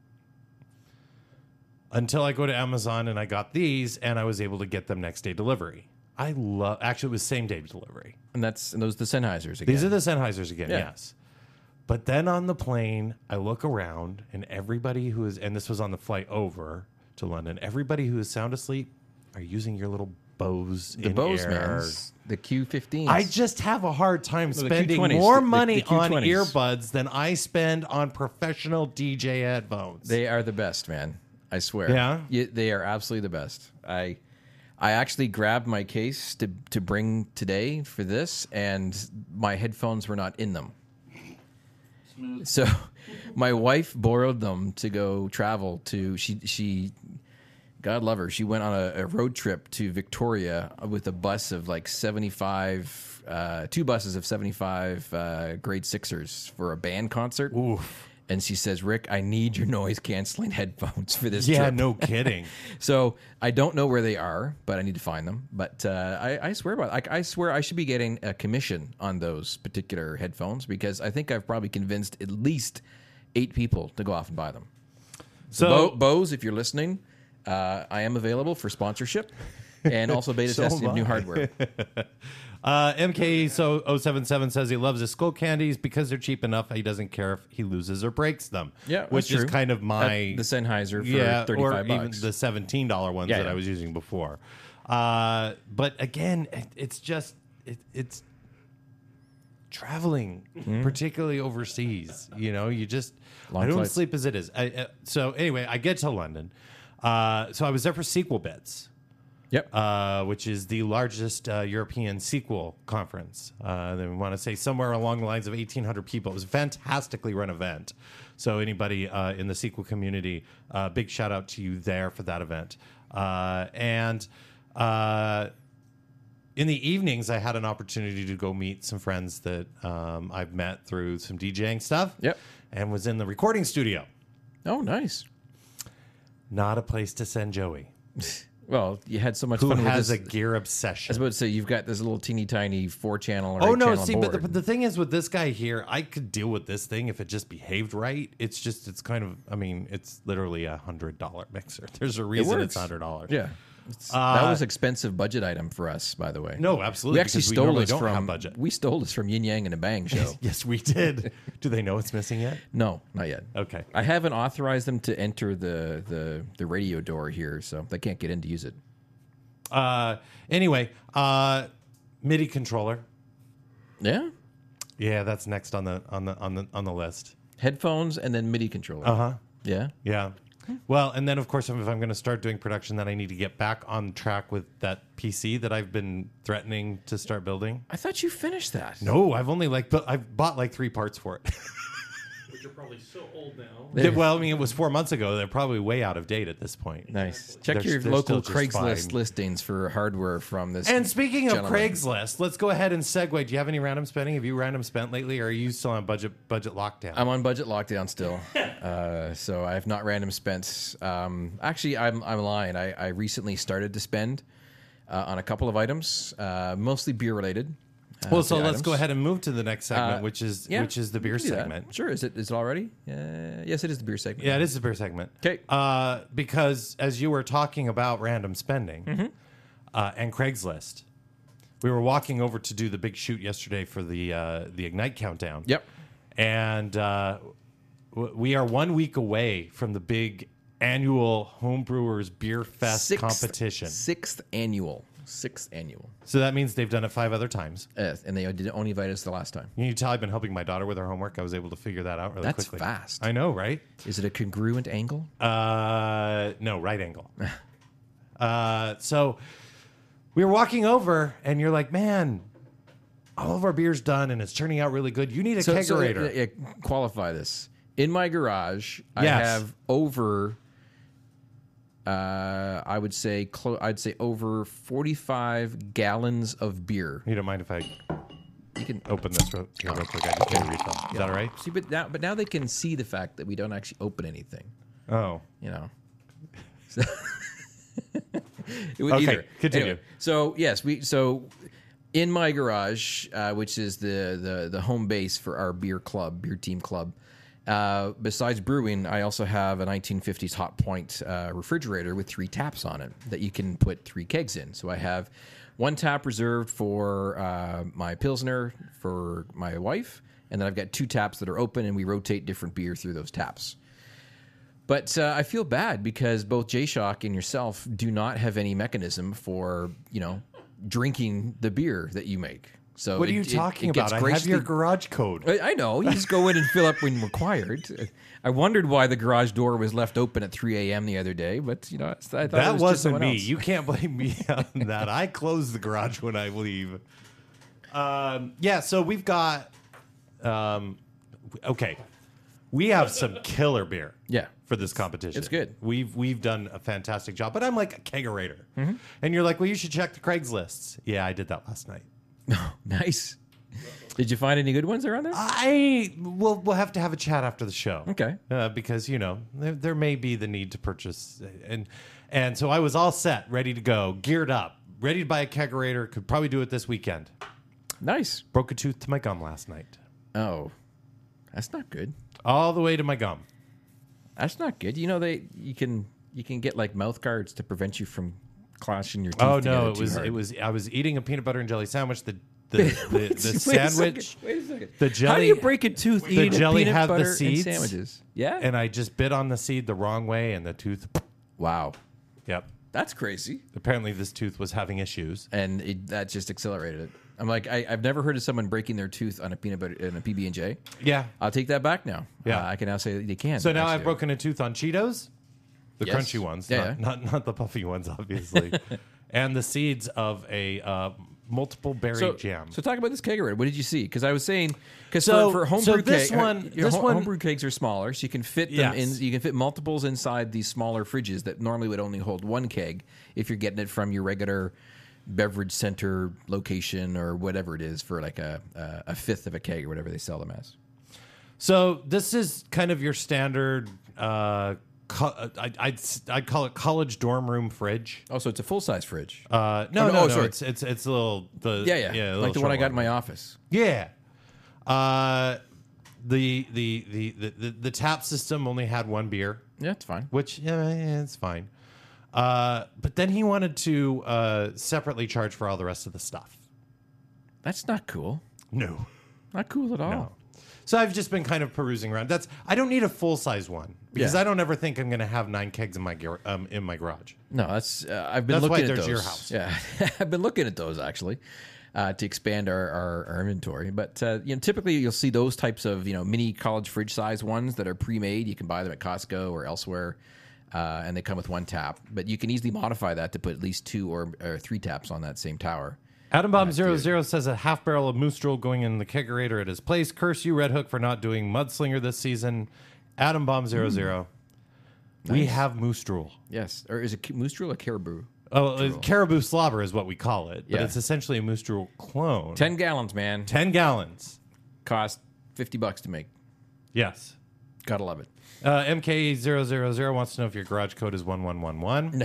Speaker 1: until I go to Amazon and I got these and I was able to get them next day delivery. Actually, it was same day delivery.
Speaker 2: And those the Sennheisers again.
Speaker 1: These are the Sennheisers again,
Speaker 2: Yeah.
Speaker 1: yes. But then on the plane, I look around and everybody who is, and this was on the flight over to London, everybody who is sound asleep are using your little Bose
Speaker 2: the
Speaker 1: in
Speaker 2: Bose,
Speaker 1: air.
Speaker 2: man. The Q15s.
Speaker 1: I just have a hard time
Speaker 2: the
Speaker 1: spending
Speaker 2: Q20s,
Speaker 1: more
Speaker 2: the
Speaker 1: money on
Speaker 2: Q20s.
Speaker 1: earbuds than I spend on professional DJ headphones.
Speaker 2: They are the best, man. I swear.
Speaker 1: Yeah?
Speaker 2: They are absolutely the best. I actually grabbed my case to bring today for this, and my headphones were not in them.
Speaker 4: Smooth.
Speaker 2: So my wife borrowed them to go travel to. She God love her. She went on a road trip to Victoria with a bus of like 75, 2 buses of 75 grade sixers for a band concert.
Speaker 1: Oof.
Speaker 2: And she says, Rick, I need your noise canceling headphones for this
Speaker 1: Yeah,
Speaker 2: trip.
Speaker 1: no kidding.
Speaker 2: So I don't know where they are, but I need to find them. But I swear by it. I swear I should be getting a commission on those particular headphones because I think I've probably convinced at least 8 people to go off and buy them.
Speaker 1: So,
Speaker 2: Bose, if you're listening, I am available for sponsorship and also beta
Speaker 1: So
Speaker 2: testing of new
Speaker 1: am I.
Speaker 2: hardware.
Speaker 1: MK077 says he loves his Skull candies because they're cheap enough. He doesn't care if he loses or breaks them.
Speaker 2: Yeah,
Speaker 1: which
Speaker 2: that's
Speaker 1: is
Speaker 2: true.
Speaker 1: kind of my
Speaker 2: The Sennheiser for $35.
Speaker 1: or even the $17 ones that
Speaker 2: yeah.
Speaker 1: I was using before. But again, it's just it's traveling, particularly overseas. You know, you just
Speaker 2: Long
Speaker 1: I don't
Speaker 2: flights.
Speaker 1: sleep as it is. So anyway, I get to London. So I was there for Sequel Bits.
Speaker 2: Yep.
Speaker 1: Which is the largest European sequel conference. They want to say somewhere along the lines of 1,800 people. It was a fantastically run event. So anybody in the sequel community, big shout out to you there for that event. And in the evenings, I had an opportunity to go meet some friends that I've met through some DJing stuff.
Speaker 2: Yep.
Speaker 1: And was in the recording studio.
Speaker 2: Oh, nice.
Speaker 1: Not a place to send Joey,
Speaker 2: Well, you had so much
Speaker 1: who
Speaker 2: fun with
Speaker 1: has
Speaker 2: this.
Speaker 1: a gear
Speaker 2: I
Speaker 1: obsession.
Speaker 2: was about to say, you've got this little teeny tiny 4-channel or
Speaker 1: Oh
Speaker 2: 8
Speaker 1: no!
Speaker 2: channel
Speaker 1: See,
Speaker 2: board.
Speaker 1: but the thing is with this guy here, I could deal with this thing if it just behaved right. It's kind of. I mean, it's literally $100 mixer. There's a reason it's
Speaker 2: works.
Speaker 1: $100.
Speaker 2: Yeah. That was expensive budget item for us, by the way.
Speaker 1: No, absolutely.
Speaker 2: We actually
Speaker 1: because
Speaker 2: stole
Speaker 1: normally
Speaker 2: this
Speaker 1: don't
Speaker 2: from
Speaker 1: have budget.
Speaker 2: We stole this from Yin Yang and a Bang show.
Speaker 1: Yes, we did. Do they know it's missing yet?
Speaker 2: No, not yet.
Speaker 1: Okay.
Speaker 2: I haven't authorized them to enter the radio door here, so they can't get in to use it.
Speaker 1: Anyway, MIDI controller.
Speaker 2: Yeah.
Speaker 1: Yeah, that's next on the list.
Speaker 2: Headphones and then MIDI controller.
Speaker 1: Uh-huh.
Speaker 2: Yeah.
Speaker 1: Yeah. Well, and then of course, if I'm going to start doing production, then I need to get back on track with that PC that I've been threatening to start building.
Speaker 2: I thought you finished that.
Speaker 1: No, I've only I've bought like 3 parts for it.
Speaker 4: Which are probably so old now.
Speaker 1: Well, I mean, it was 4 months ago. They're probably way out of date at this point.
Speaker 2: Nice. Check
Speaker 1: They're
Speaker 2: your
Speaker 1: still
Speaker 2: local
Speaker 1: just
Speaker 2: Craigslist
Speaker 1: fine.
Speaker 2: listings for hardware from this.
Speaker 1: And speaking of
Speaker 2: gentleman.
Speaker 1: Craigslist, let's go ahead and segue. Do you have any random spending? Have you random spent lately, or are you still on budget lockdown?
Speaker 2: I'm on budget lockdown still, so I have not random spent. Actually, I'm lying. I recently started to spend on a couple of items, mostly beer related.
Speaker 1: well, so let's
Speaker 2: items.
Speaker 1: go ahead and move to the next segment, which is
Speaker 2: Yeah,
Speaker 1: the beer
Speaker 2: we can do that.
Speaker 1: segment.
Speaker 2: Sure. Is it already? Yes, it is the beer segment.
Speaker 1: Yeah, it is the beer segment.
Speaker 2: 'Kay.
Speaker 1: Because as you were talking about random spending and Craigslist, we were walking over to do the big shoot yesterday for the Ignite countdown.
Speaker 2: Yep.
Speaker 1: And we are 1 week away from the big annual Homebrewers Beer Fest competition.
Speaker 2: Sixth annual.
Speaker 1: So that means they've done it 5 other times.
Speaker 2: And they did only invite us the last time.
Speaker 1: You can tell I've been helping my daughter with her homework. I was able to figure that out really
Speaker 2: That's
Speaker 1: quickly.
Speaker 2: fast.
Speaker 1: I know, right?
Speaker 2: Is it a congruent angle?
Speaker 1: No, right angle. So we were walking over, and you're like, man, all of our beer's done, and it's turning out really good. You need a kegerator.
Speaker 2: Qualify this. In my garage, I
Speaker 1: Yes.
Speaker 2: have over, I'd say over 45 gallons of beer.
Speaker 1: You don't mind if I
Speaker 2: You can
Speaker 1: open this real quick? I just get a refill. Is that all right?
Speaker 2: see, but now they can see the fact that we don't actually open anything.
Speaker 1: Oh.
Speaker 2: You know. It would
Speaker 1: Okay, continue.
Speaker 2: Anyway, so yes, so in my garage, which is the home base for our beer team club, Besides brewing, I also have a 1950s Hot Point refrigerator with 3 taps on it that you can put 3 kegs in. So I have 1 tap reserved for my Pilsner for my wife, and then I've got 2 taps that are open, and we rotate different beer through those taps. But I feel bad because both J-Shock and yourself do not have any mechanism for, drinking the beer that you make. So
Speaker 1: What are you talking about? I have your garage code.
Speaker 2: I know. You just go in and fill up when required. I wondered why the garage door was left open at 3 a.m. the other day, but I thought it
Speaker 1: That
Speaker 2: was just
Speaker 1: wasn't
Speaker 2: someone
Speaker 1: me.
Speaker 2: else.
Speaker 1: You can't blame me on that. I close the garage when I leave. So we've got. Okay, we have some killer beer.
Speaker 2: Yeah.
Speaker 1: For this competition,
Speaker 2: It's good.
Speaker 1: We've done a fantastic job, but I'm like a kegerator,
Speaker 2: Mm-hmm.
Speaker 1: and you're like, well, you should check the Craigslist. Yeah, I did that last night.
Speaker 2: Nice. Did you find any good ones around there?
Speaker 1: We'll have to have a chat after the show.
Speaker 2: Okay.
Speaker 1: Because there may be the need to purchase, and so I was all set, ready to go, geared up, ready to buy a kegerator. Could probably do it this weekend.
Speaker 2: Nice.
Speaker 1: Broke a tooth to my gum last night,
Speaker 2: Oh, that's not good.
Speaker 1: all the way to my gum.
Speaker 2: That's not good. You can get like mouth guards to prevent you from clashing your teeth.
Speaker 1: Oh
Speaker 2: together
Speaker 1: no,
Speaker 2: too hard.
Speaker 1: it was. I was eating a peanut butter and jelly sandwich. The
Speaker 2: Wait a
Speaker 1: sandwich.
Speaker 2: second, Wait a second.
Speaker 1: The jelly.
Speaker 2: How do you break a tooth eating
Speaker 1: jelly
Speaker 2: peanut
Speaker 1: had the
Speaker 2: butter
Speaker 1: seeds,
Speaker 2: and sandwiches? Yeah.
Speaker 1: And I just bit on the seed the wrong way, and the tooth.
Speaker 2: Wow,
Speaker 1: Yep.
Speaker 2: that's crazy.
Speaker 1: Apparently, this tooth was having issues.
Speaker 2: And that just accelerated it. I'm like, I've never heard of someone breaking their tooth on a peanut butter and a PB&J.
Speaker 1: Yeah.
Speaker 2: I'll take that back now.
Speaker 1: Yeah.
Speaker 2: I can now say that they can.
Speaker 1: So now I've
Speaker 2: actually.
Speaker 1: broken a tooth on Cheetos, the
Speaker 2: Yes.
Speaker 1: crunchy ones,
Speaker 2: Yeah,
Speaker 1: not the puffy ones, obviously, and the seeds of a multiple berry jam.
Speaker 2: So talk about this kegerator. What did you see? Because I was saying, because
Speaker 1: So-
Speaker 2: for
Speaker 1: so
Speaker 2: homebrew
Speaker 1: this
Speaker 2: keg,
Speaker 1: one- this one-
Speaker 2: homebrew kegs are smaller, so you can fit them
Speaker 1: Yes.
Speaker 2: in. You can fit multiples inside these smaller fridges that normally would only hold 1 keg if you're getting it from your regular beverage center location or whatever it is for like a fifth of a keg or whatever they sell them as.
Speaker 1: So this is kind of your standard. I'd call it college dorm room fridge.
Speaker 2: Oh, so it's a full size fridge.
Speaker 1: No,
Speaker 2: sorry.
Speaker 1: It's a little.
Speaker 2: yeah,
Speaker 1: a
Speaker 2: like
Speaker 1: little
Speaker 2: the one I
Speaker 1: short
Speaker 2: got in my office.
Speaker 1: Yeah. The tap system only had 1 beer,
Speaker 2: Yeah, it's fine.
Speaker 1: which it's fine. But then he wanted to separately charge for all the rest of the stuff.
Speaker 2: That's not cool.
Speaker 1: No.
Speaker 2: Not cool at all.
Speaker 1: No. So I've just been kind of perusing around. I don't need a full size one because
Speaker 2: Yeah.
Speaker 1: I don't ever think I'm going to have 9 kegs in my garage.
Speaker 2: No, that's I've been
Speaker 1: That's why
Speaker 2: looking
Speaker 1: they're
Speaker 2: at
Speaker 1: to
Speaker 2: those.
Speaker 1: your house.
Speaker 2: Yeah, I've been looking at those actually to expand our inventory. But typically you'll see those types of mini college fridge size ones that are pre-made. You can buy them at Costco or elsewhere, and they come with 1 tap. But you can easily modify that to put at least 2 or 3 taps on that same tower.
Speaker 1: Adam Bomb 00 says a half barrel of Moose Drool going in the kegerator at his place. Curse you, Red Hook, for not doing Mudslinger this season. Adam Bomb 00. We have Moose Drool.
Speaker 2: Yes, or is it Moose Drool or Caribou?
Speaker 1: Oh, caribou slobber is what we call it, but
Speaker 2: Yeah.
Speaker 1: it's essentially a Moose Drool clone.
Speaker 2: 10 gallons, man.
Speaker 1: 10 gallons.
Speaker 2: Cost $50 to make.
Speaker 1: Yes.
Speaker 2: Gotta love it.
Speaker 1: MK000 wants to know if your garage code is 1111.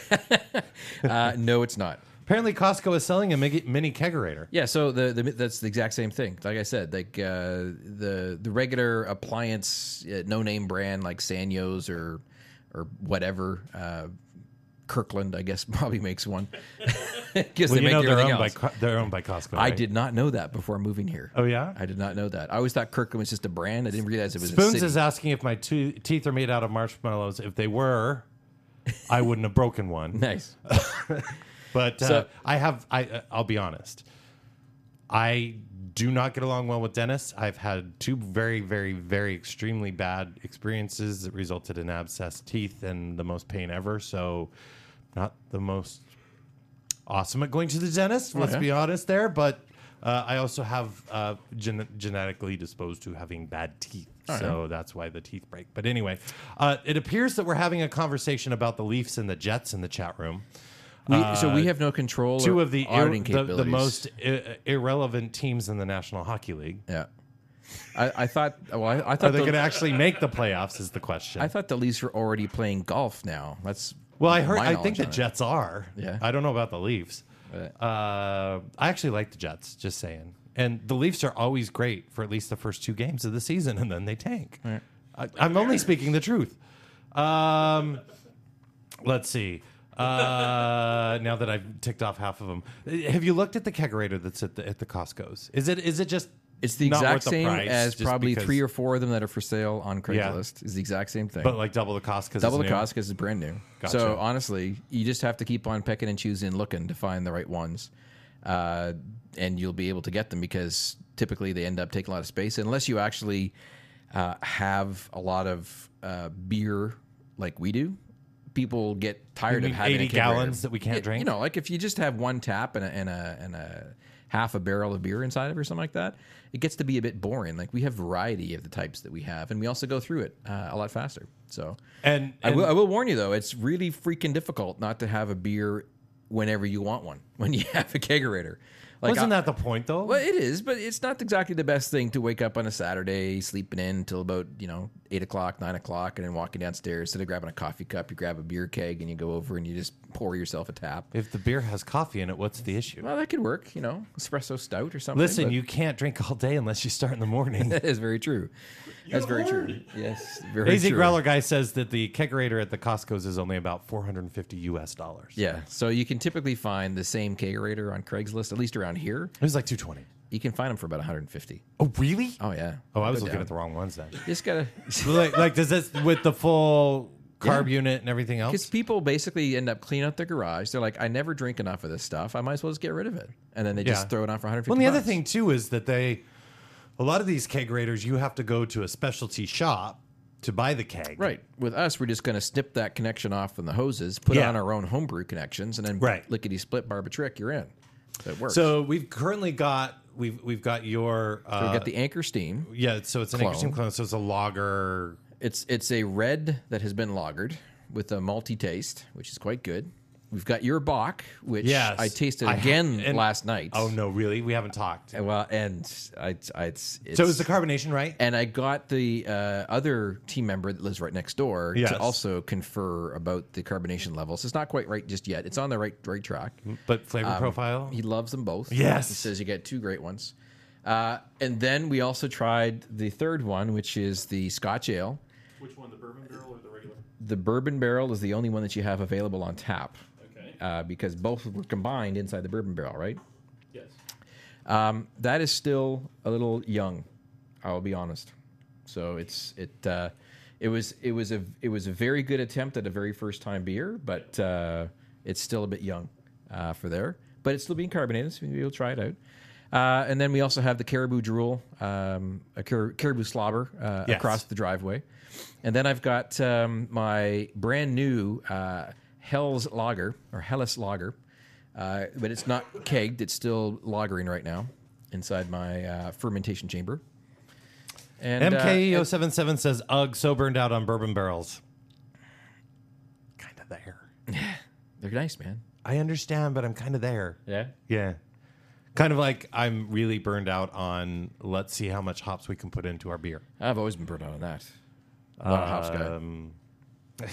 Speaker 2: No, it's not.
Speaker 1: Apparently, Costco is selling a mini kegerator.
Speaker 2: Yeah, so that's the exact same thing. Like I said, like the regular appliance no name brand like Sanyo's or whatever. Kirkland, I guess, probably makes one because they make everything else.
Speaker 1: They're owned by Costco.
Speaker 2: I
Speaker 1: right?
Speaker 2: did not know that before moving here.
Speaker 1: Oh yeah.
Speaker 2: I did not know that. I always thought Kirkland was just a brand. I didn't realize it was a
Speaker 1: Spoons
Speaker 2: city.
Speaker 1: is asking if my teeth are made out of marshmallows. If they were, I wouldn't have broken one.
Speaker 2: Nice.
Speaker 1: But
Speaker 2: So-
Speaker 1: I'll be honest. I do not get along well with dentists. I've had 2 very, very, very extremely bad experiences that resulted in abscessed teeth and the most pain ever. So, not the most awesome at going to the dentist. Let's be honest there. But I also have genetically disposed to having bad teeth. So that's why the teeth break. But anyway, it appears that we're having a conversation about the Leafs and the Jets in the chat room.
Speaker 2: So we have no control.
Speaker 1: 2
Speaker 2: or
Speaker 1: of the
Speaker 2: auditing
Speaker 1: the
Speaker 2: capabilities.
Speaker 1: most irrelevant teams in the National Hockey League.
Speaker 2: Yeah. I thought. Well, I
Speaker 1: Are
Speaker 2: thought
Speaker 1: they going to actually make the playoffs? Is the question.
Speaker 2: I thought the Leafs were already playing golf now. That's
Speaker 1: Well, I
Speaker 2: my
Speaker 1: heard. I
Speaker 2: knowledge
Speaker 1: think the
Speaker 2: on it.
Speaker 1: Jets are.
Speaker 2: Yeah.
Speaker 1: I don't know about the Leafs. I actually like the Jets. Just saying. And the Leafs are always great for at least the first 2 games of the season, and then they tank.
Speaker 2: Right.
Speaker 1: I'm only speaking the truth. Let's see. Now that I've ticked off half of them, have you looked at the kegerator that's at the Costco's? Is it just?
Speaker 2: It's the
Speaker 1: not
Speaker 2: exact
Speaker 1: worth the
Speaker 2: same
Speaker 1: price,
Speaker 2: as
Speaker 1: just
Speaker 2: probably
Speaker 1: because-
Speaker 2: 3 or 4 of them that are for sale on Craigslist. Is the exact same thing.
Speaker 1: but like double the cost because
Speaker 2: Double the cost because it's brand new.
Speaker 1: Gotcha.
Speaker 2: So honestly, you just have to keep on pecking and choosing and looking to find the right ones. And you'll be able to get them because typically they end up taking a lot of space. Unless you actually have a lot of beer like we do, people get tired of having
Speaker 1: 80
Speaker 2: a kegerator.
Speaker 1: gallons that we can't drink.
Speaker 2: You know, like if you just have one tap and a half a barrel of beer inside of it or something like that, it gets to be a bit boring. Like we have variety of the types that we have, and we also go through it a lot faster. So,
Speaker 1: And
Speaker 2: I will warn you though, it's really freaking difficult not to have a beer whenever you want one when you have a kegerator. Like,
Speaker 1: wasn't that the point though?
Speaker 2: Well, it is, but it's not exactly the best thing to wake up on a Saturday, sleeping in until about 8 o'clock, 9 o'clock, and then walking downstairs. Instead of grabbing a coffee cup, you grab a beer keg and you go over and you just pour yourself a tap.
Speaker 1: If the beer has coffee in it, what's the issue?
Speaker 2: Well, that could work, espresso stout or something.
Speaker 1: Listen,
Speaker 2: but
Speaker 1: you can't drink all day unless you start in the morning.
Speaker 2: that is very true. That's very true. Yes, very
Speaker 1: AZ
Speaker 2: true.
Speaker 1: Growler guy says that the kegerator at the Costco's is only about $450 US.
Speaker 2: Yeah, so you can typically find the same kegerator on Craigslist, at least around here.
Speaker 1: It was like $220.
Speaker 2: You can find them for about $150.
Speaker 1: Oh, really?
Speaker 2: Oh yeah.
Speaker 1: Oh, I was
Speaker 2: Go
Speaker 1: looking
Speaker 2: down.
Speaker 1: at the wrong ones then.
Speaker 2: You just gotta.
Speaker 1: like, does this with the full carb unit and everything
Speaker 2: Because
Speaker 1: else?
Speaker 2: people basically end up cleaning up their garage. They're like, I never drink enough of this stuff. I might as well just get rid of it. And then they
Speaker 1: Yeah.
Speaker 2: just throw it on for $150.
Speaker 1: Well, and the other thing too is that a lot of these kegerators, you have to go to a specialty shop to buy the keg.
Speaker 2: Right. With us, we're just going to snip that connection off from the hoses, put
Speaker 1: Yeah.
Speaker 2: on our own homebrew connections, and then
Speaker 1: Right.
Speaker 2: lickety split, barb a trick, you're in. So it works.
Speaker 1: So we've currently got we've got your
Speaker 2: So we've got the Anchor Steam.
Speaker 1: yeah. So it's an
Speaker 2: clone.
Speaker 1: interesting clone. So it's a lager.
Speaker 2: It's a red that has been lagered with a malty taste, which is quite good. We've got your Bach, which
Speaker 1: Yes.
Speaker 2: I tasted
Speaker 1: I
Speaker 2: again
Speaker 1: and-
Speaker 2: last night.
Speaker 1: Oh no, really? We haven't talked.
Speaker 2: And, well, and it's
Speaker 1: So is the carbonation right?
Speaker 2: And I got the other team member that lives right next door
Speaker 1: Yes.
Speaker 2: to also confer about the carbonation levels. It's not quite right just yet. It's on the right track.
Speaker 1: But flavor profile?
Speaker 2: He loves them both.
Speaker 1: Yes.
Speaker 2: He says you get 2 great ones. And then we also tried the third one, which is the Scotch Ale.
Speaker 4: Which one, the bourbon barrel or the regular?
Speaker 2: The bourbon barrel is the only one that you have available on tap
Speaker 4: Okay.
Speaker 2: because both were combined inside the bourbon barrel, right?
Speaker 4: Yes.
Speaker 2: That is still a little young. I'll be honest. So it was a very good attempt at a very first time beer, but it's still a bit young for there. But it's still being carbonated, so we'll try it out. And then we also have the Caribou Drool, a Caribou Slobber
Speaker 1: Yes.
Speaker 2: across the driveway. And then I've got my brand new Helles Lager, or Helles Lager. But it's not kegged. It's still lagering right now inside my fermentation chamber. And
Speaker 1: MKE077 says, "Ugh, so burned out on bourbon barrels." Kind of there.
Speaker 2: they're nice, man.
Speaker 1: I understand, but I'm kind of there.
Speaker 2: Yeah.
Speaker 1: Yeah. Kind of like I'm really burned out on let's see how much hops we can put into our beer.
Speaker 2: I've always been burned out on that. Not a hops guy.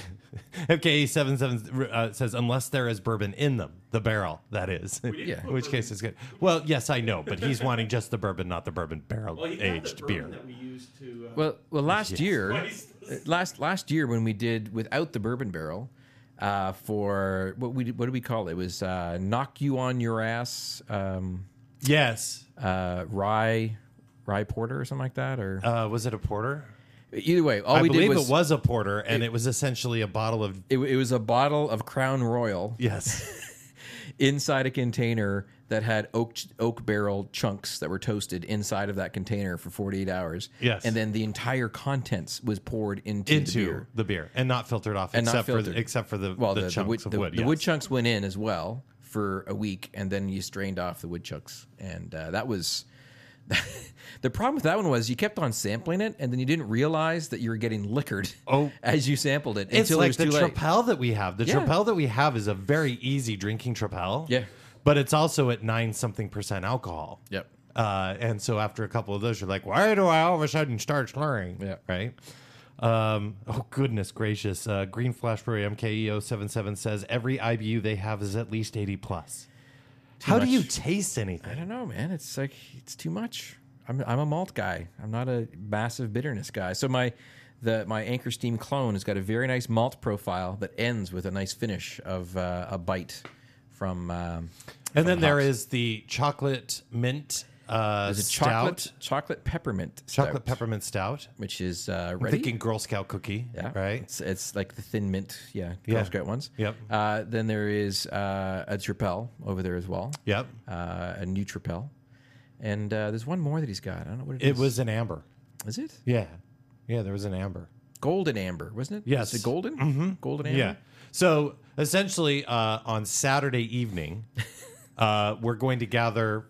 Speaker 1: MKE77 says, unless there is bourbon in them, the barrel, that is.
Speaker 2: Yeah.
Speaker 1: In which case it's good. Well, yes, I know, but he's wanting just the bourbon, not the bourbon barrel
Speaker 4: Well, he
Speaker 1: aged beer.
Speaker 4: that we used to.
Speaker 2: Well, last year,
Speaker 4: Spice.
Speaker 2: last year when we did without the bourbon barrel, for what do we call it? It was knock you on your ass,
Speaker 1: Yes.
Speaker 2: rye porter or something like that, or
Speaker 1: Was it a porter?
Speaker 2: either way, all
Speaker 1: I
Speaker 2: we
Speaker 1: believe
Speaker 2: did was
Speaker 1: it was a porter, and it was essentially a bottle of.
Speaker 2: it was a bottle of Crown Royal
Speaker 1: Yes.
Speaker 2: inside a container that had oak barrel chunks that were toasted inside of that container for 48 hours.
Speaker 1: Yes.
Speaker 2: And then the entire contents was poured into the beer.
Speaker 1: and not filtered off,
Speaker 2: And not
Speaker 1: except
Speaker 2: filtered.
Speaker 1: for the
Speaker 2: Well,
Speaker 1: chunks of wood.
Speaker 2: The wood chunks went in as well for a week, and then you strained off the wood chunks. And that was... The problem with that one was you kept on sampling it, and then you didn't realize that you were getting liquored as you sampled it
Speaker 1: It's
Speaker 2: until
Speaker 1: like
Speaker 2: it was
Speaker 1: the
Speaker 2: too late.
Speaker 1: Trapel that we have. The
Speaker 2: Yeah.
Speaker 1: Trapel that we have is a very easy drinking Trapel.
Speaker 2: Yeah.
Speaker 1: But it's also at 9% alcohol.
Speaker 2: Yep.
Speaker 1: And so after a couple of those, you're like, why do I all of a sudden start slurring?
Speaker 2: Yeah.
Speaker 1: Right? Oh, goodness gracious. Green Flashberry MKE077 says every IBU they have is at least 80 plus. How do you
Speaker 2: much.
Speaker 1: taste anything?
Speaker 2: I don't know, man. It's like it's too much. I'm a malt guy. I'm not a massive bitterness guy. So my Anchor Steam clone has got a very nice malt profile that ends with a nice finish of a bite from.
Speaker 1: And then there
Speaker 2: hops.
Speaker 1: is the chocolate mint
Speaker 2: There's a
Speaker 1: stout.
Speaker 2: chocolate peppermint stout,
Speaker 1: Chocolate peppermint stout.
Speaker 2: which is
Speaker 1: I'm
Speaker 2: ready.
Speaker 1: thinking Girl Scout cookie.
Speaker 2: Yeah,
Speaker 1: Right.
Speaker 2: It's like the thin mint, Girl
Speaker 1: Yeah.
Speaker 2: Scout ones.
Speaker 1: Yep.
Speaker 2: Then there is a Tripel over there as well.
Speaker 1: Yep.
Speaker 2: A new Tripel, and there's one more that he's got. I don't know what it is.
Speaker 1: It was an amber.
Speaker 2: Is it
Speaker 1: Yeah. Yeah, there was an amber.
Speaker 2: golden amber? Wasn't it?
Speaker 1: Yes.
Speaker 2: Is it golden? Mm-hmm. Golden amber.
Speaker 1: Yeah. So essentially, on Saturday evening, we're going to gather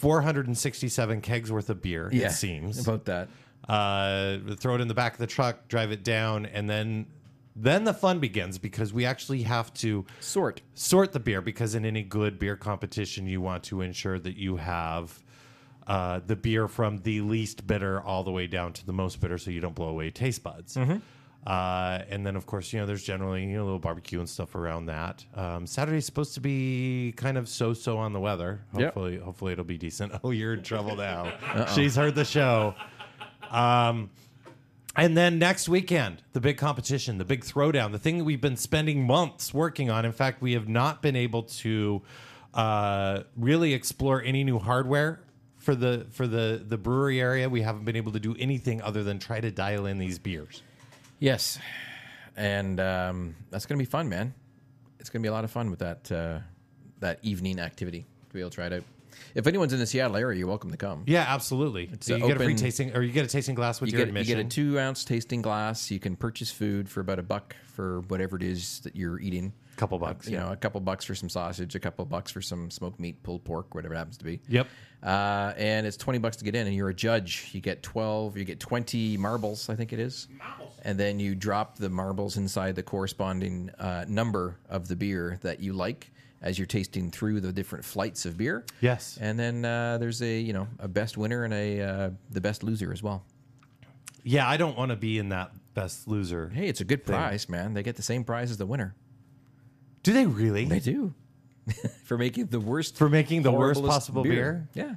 Speaker 1: 467 kegs worth of beer.
Speaker 2: Yeah.
Speaker 1: It seems.
Speaker 2: About that.
Speaker 1: Throw it in the back of the truck, drive it down, and then the fun begins because we actually have to
Speaker 2: Sort.
Speaker 1: the beer, because in any good beer competition, you want to ensure that you have the beer from the least bitter all the way down to the most bitter, so you don't blow away taste buds. And then, of course, there's generally a little barbecue and stuff around that. Saturday's supposed to be kind of so on the weather.
Speaker 2: Yep.
Speaker 1: Hopefully it'll be decent. Oh, you're in trouble now. She's heard the show. And then next weekend, the big competition, the big throwdown, the thing that we've been spending months working on. In fact, we have not been able to really explore any new hardware for the brewery area. We haven't been able to do anything other than try to dial in these beers.
Speaker 2: Yes, and that's going to be fun, man. It's going to be a lot of fun with that evening activity to be able to try it out. If anyone's in the Seattle area, you're welcome to come.
Speaker 1: Yeah, absolutely. So you get a free
Speaker 2: open-
Speaker 1: tasting, or you get a tasting glass with your
Speaker 2: You
Speaker 1: admission.
Speaker 2: get a 2-ounce tasting glass. You can purchase food for about $1 for whatever it is that you're eating.
Speaker 1: Couple bucks,
Speaker 2: You know, a couple bucks for some sausage, a couple bucks for some smoked meat, pulled pork, whatever it happens to be.
Speaker 1: Yep.
Speaker 2: And it's $20 to get in, and you're a judge. You get 20 marbles, I think it is. And then you drop the marbles inside the corresponding number of the beer that you like as you're tasting through the different flights of beer.
Speaker 1: Yes.
Speaker 2: And then there's a best winner and the best loser as well.
Speaker 1: Yeah, I don't want to be in that best loser.
Speaker 2: Hey, it's a good prize, man. They get the same prize as the winner.
Speaker 1: Do they really?
Speaker 2: They do. For making the worst,
Speaker 1: For making the worst
Speaker 2: horriblest
Speaker 1: possible beer?
Speaker 2: Yeah.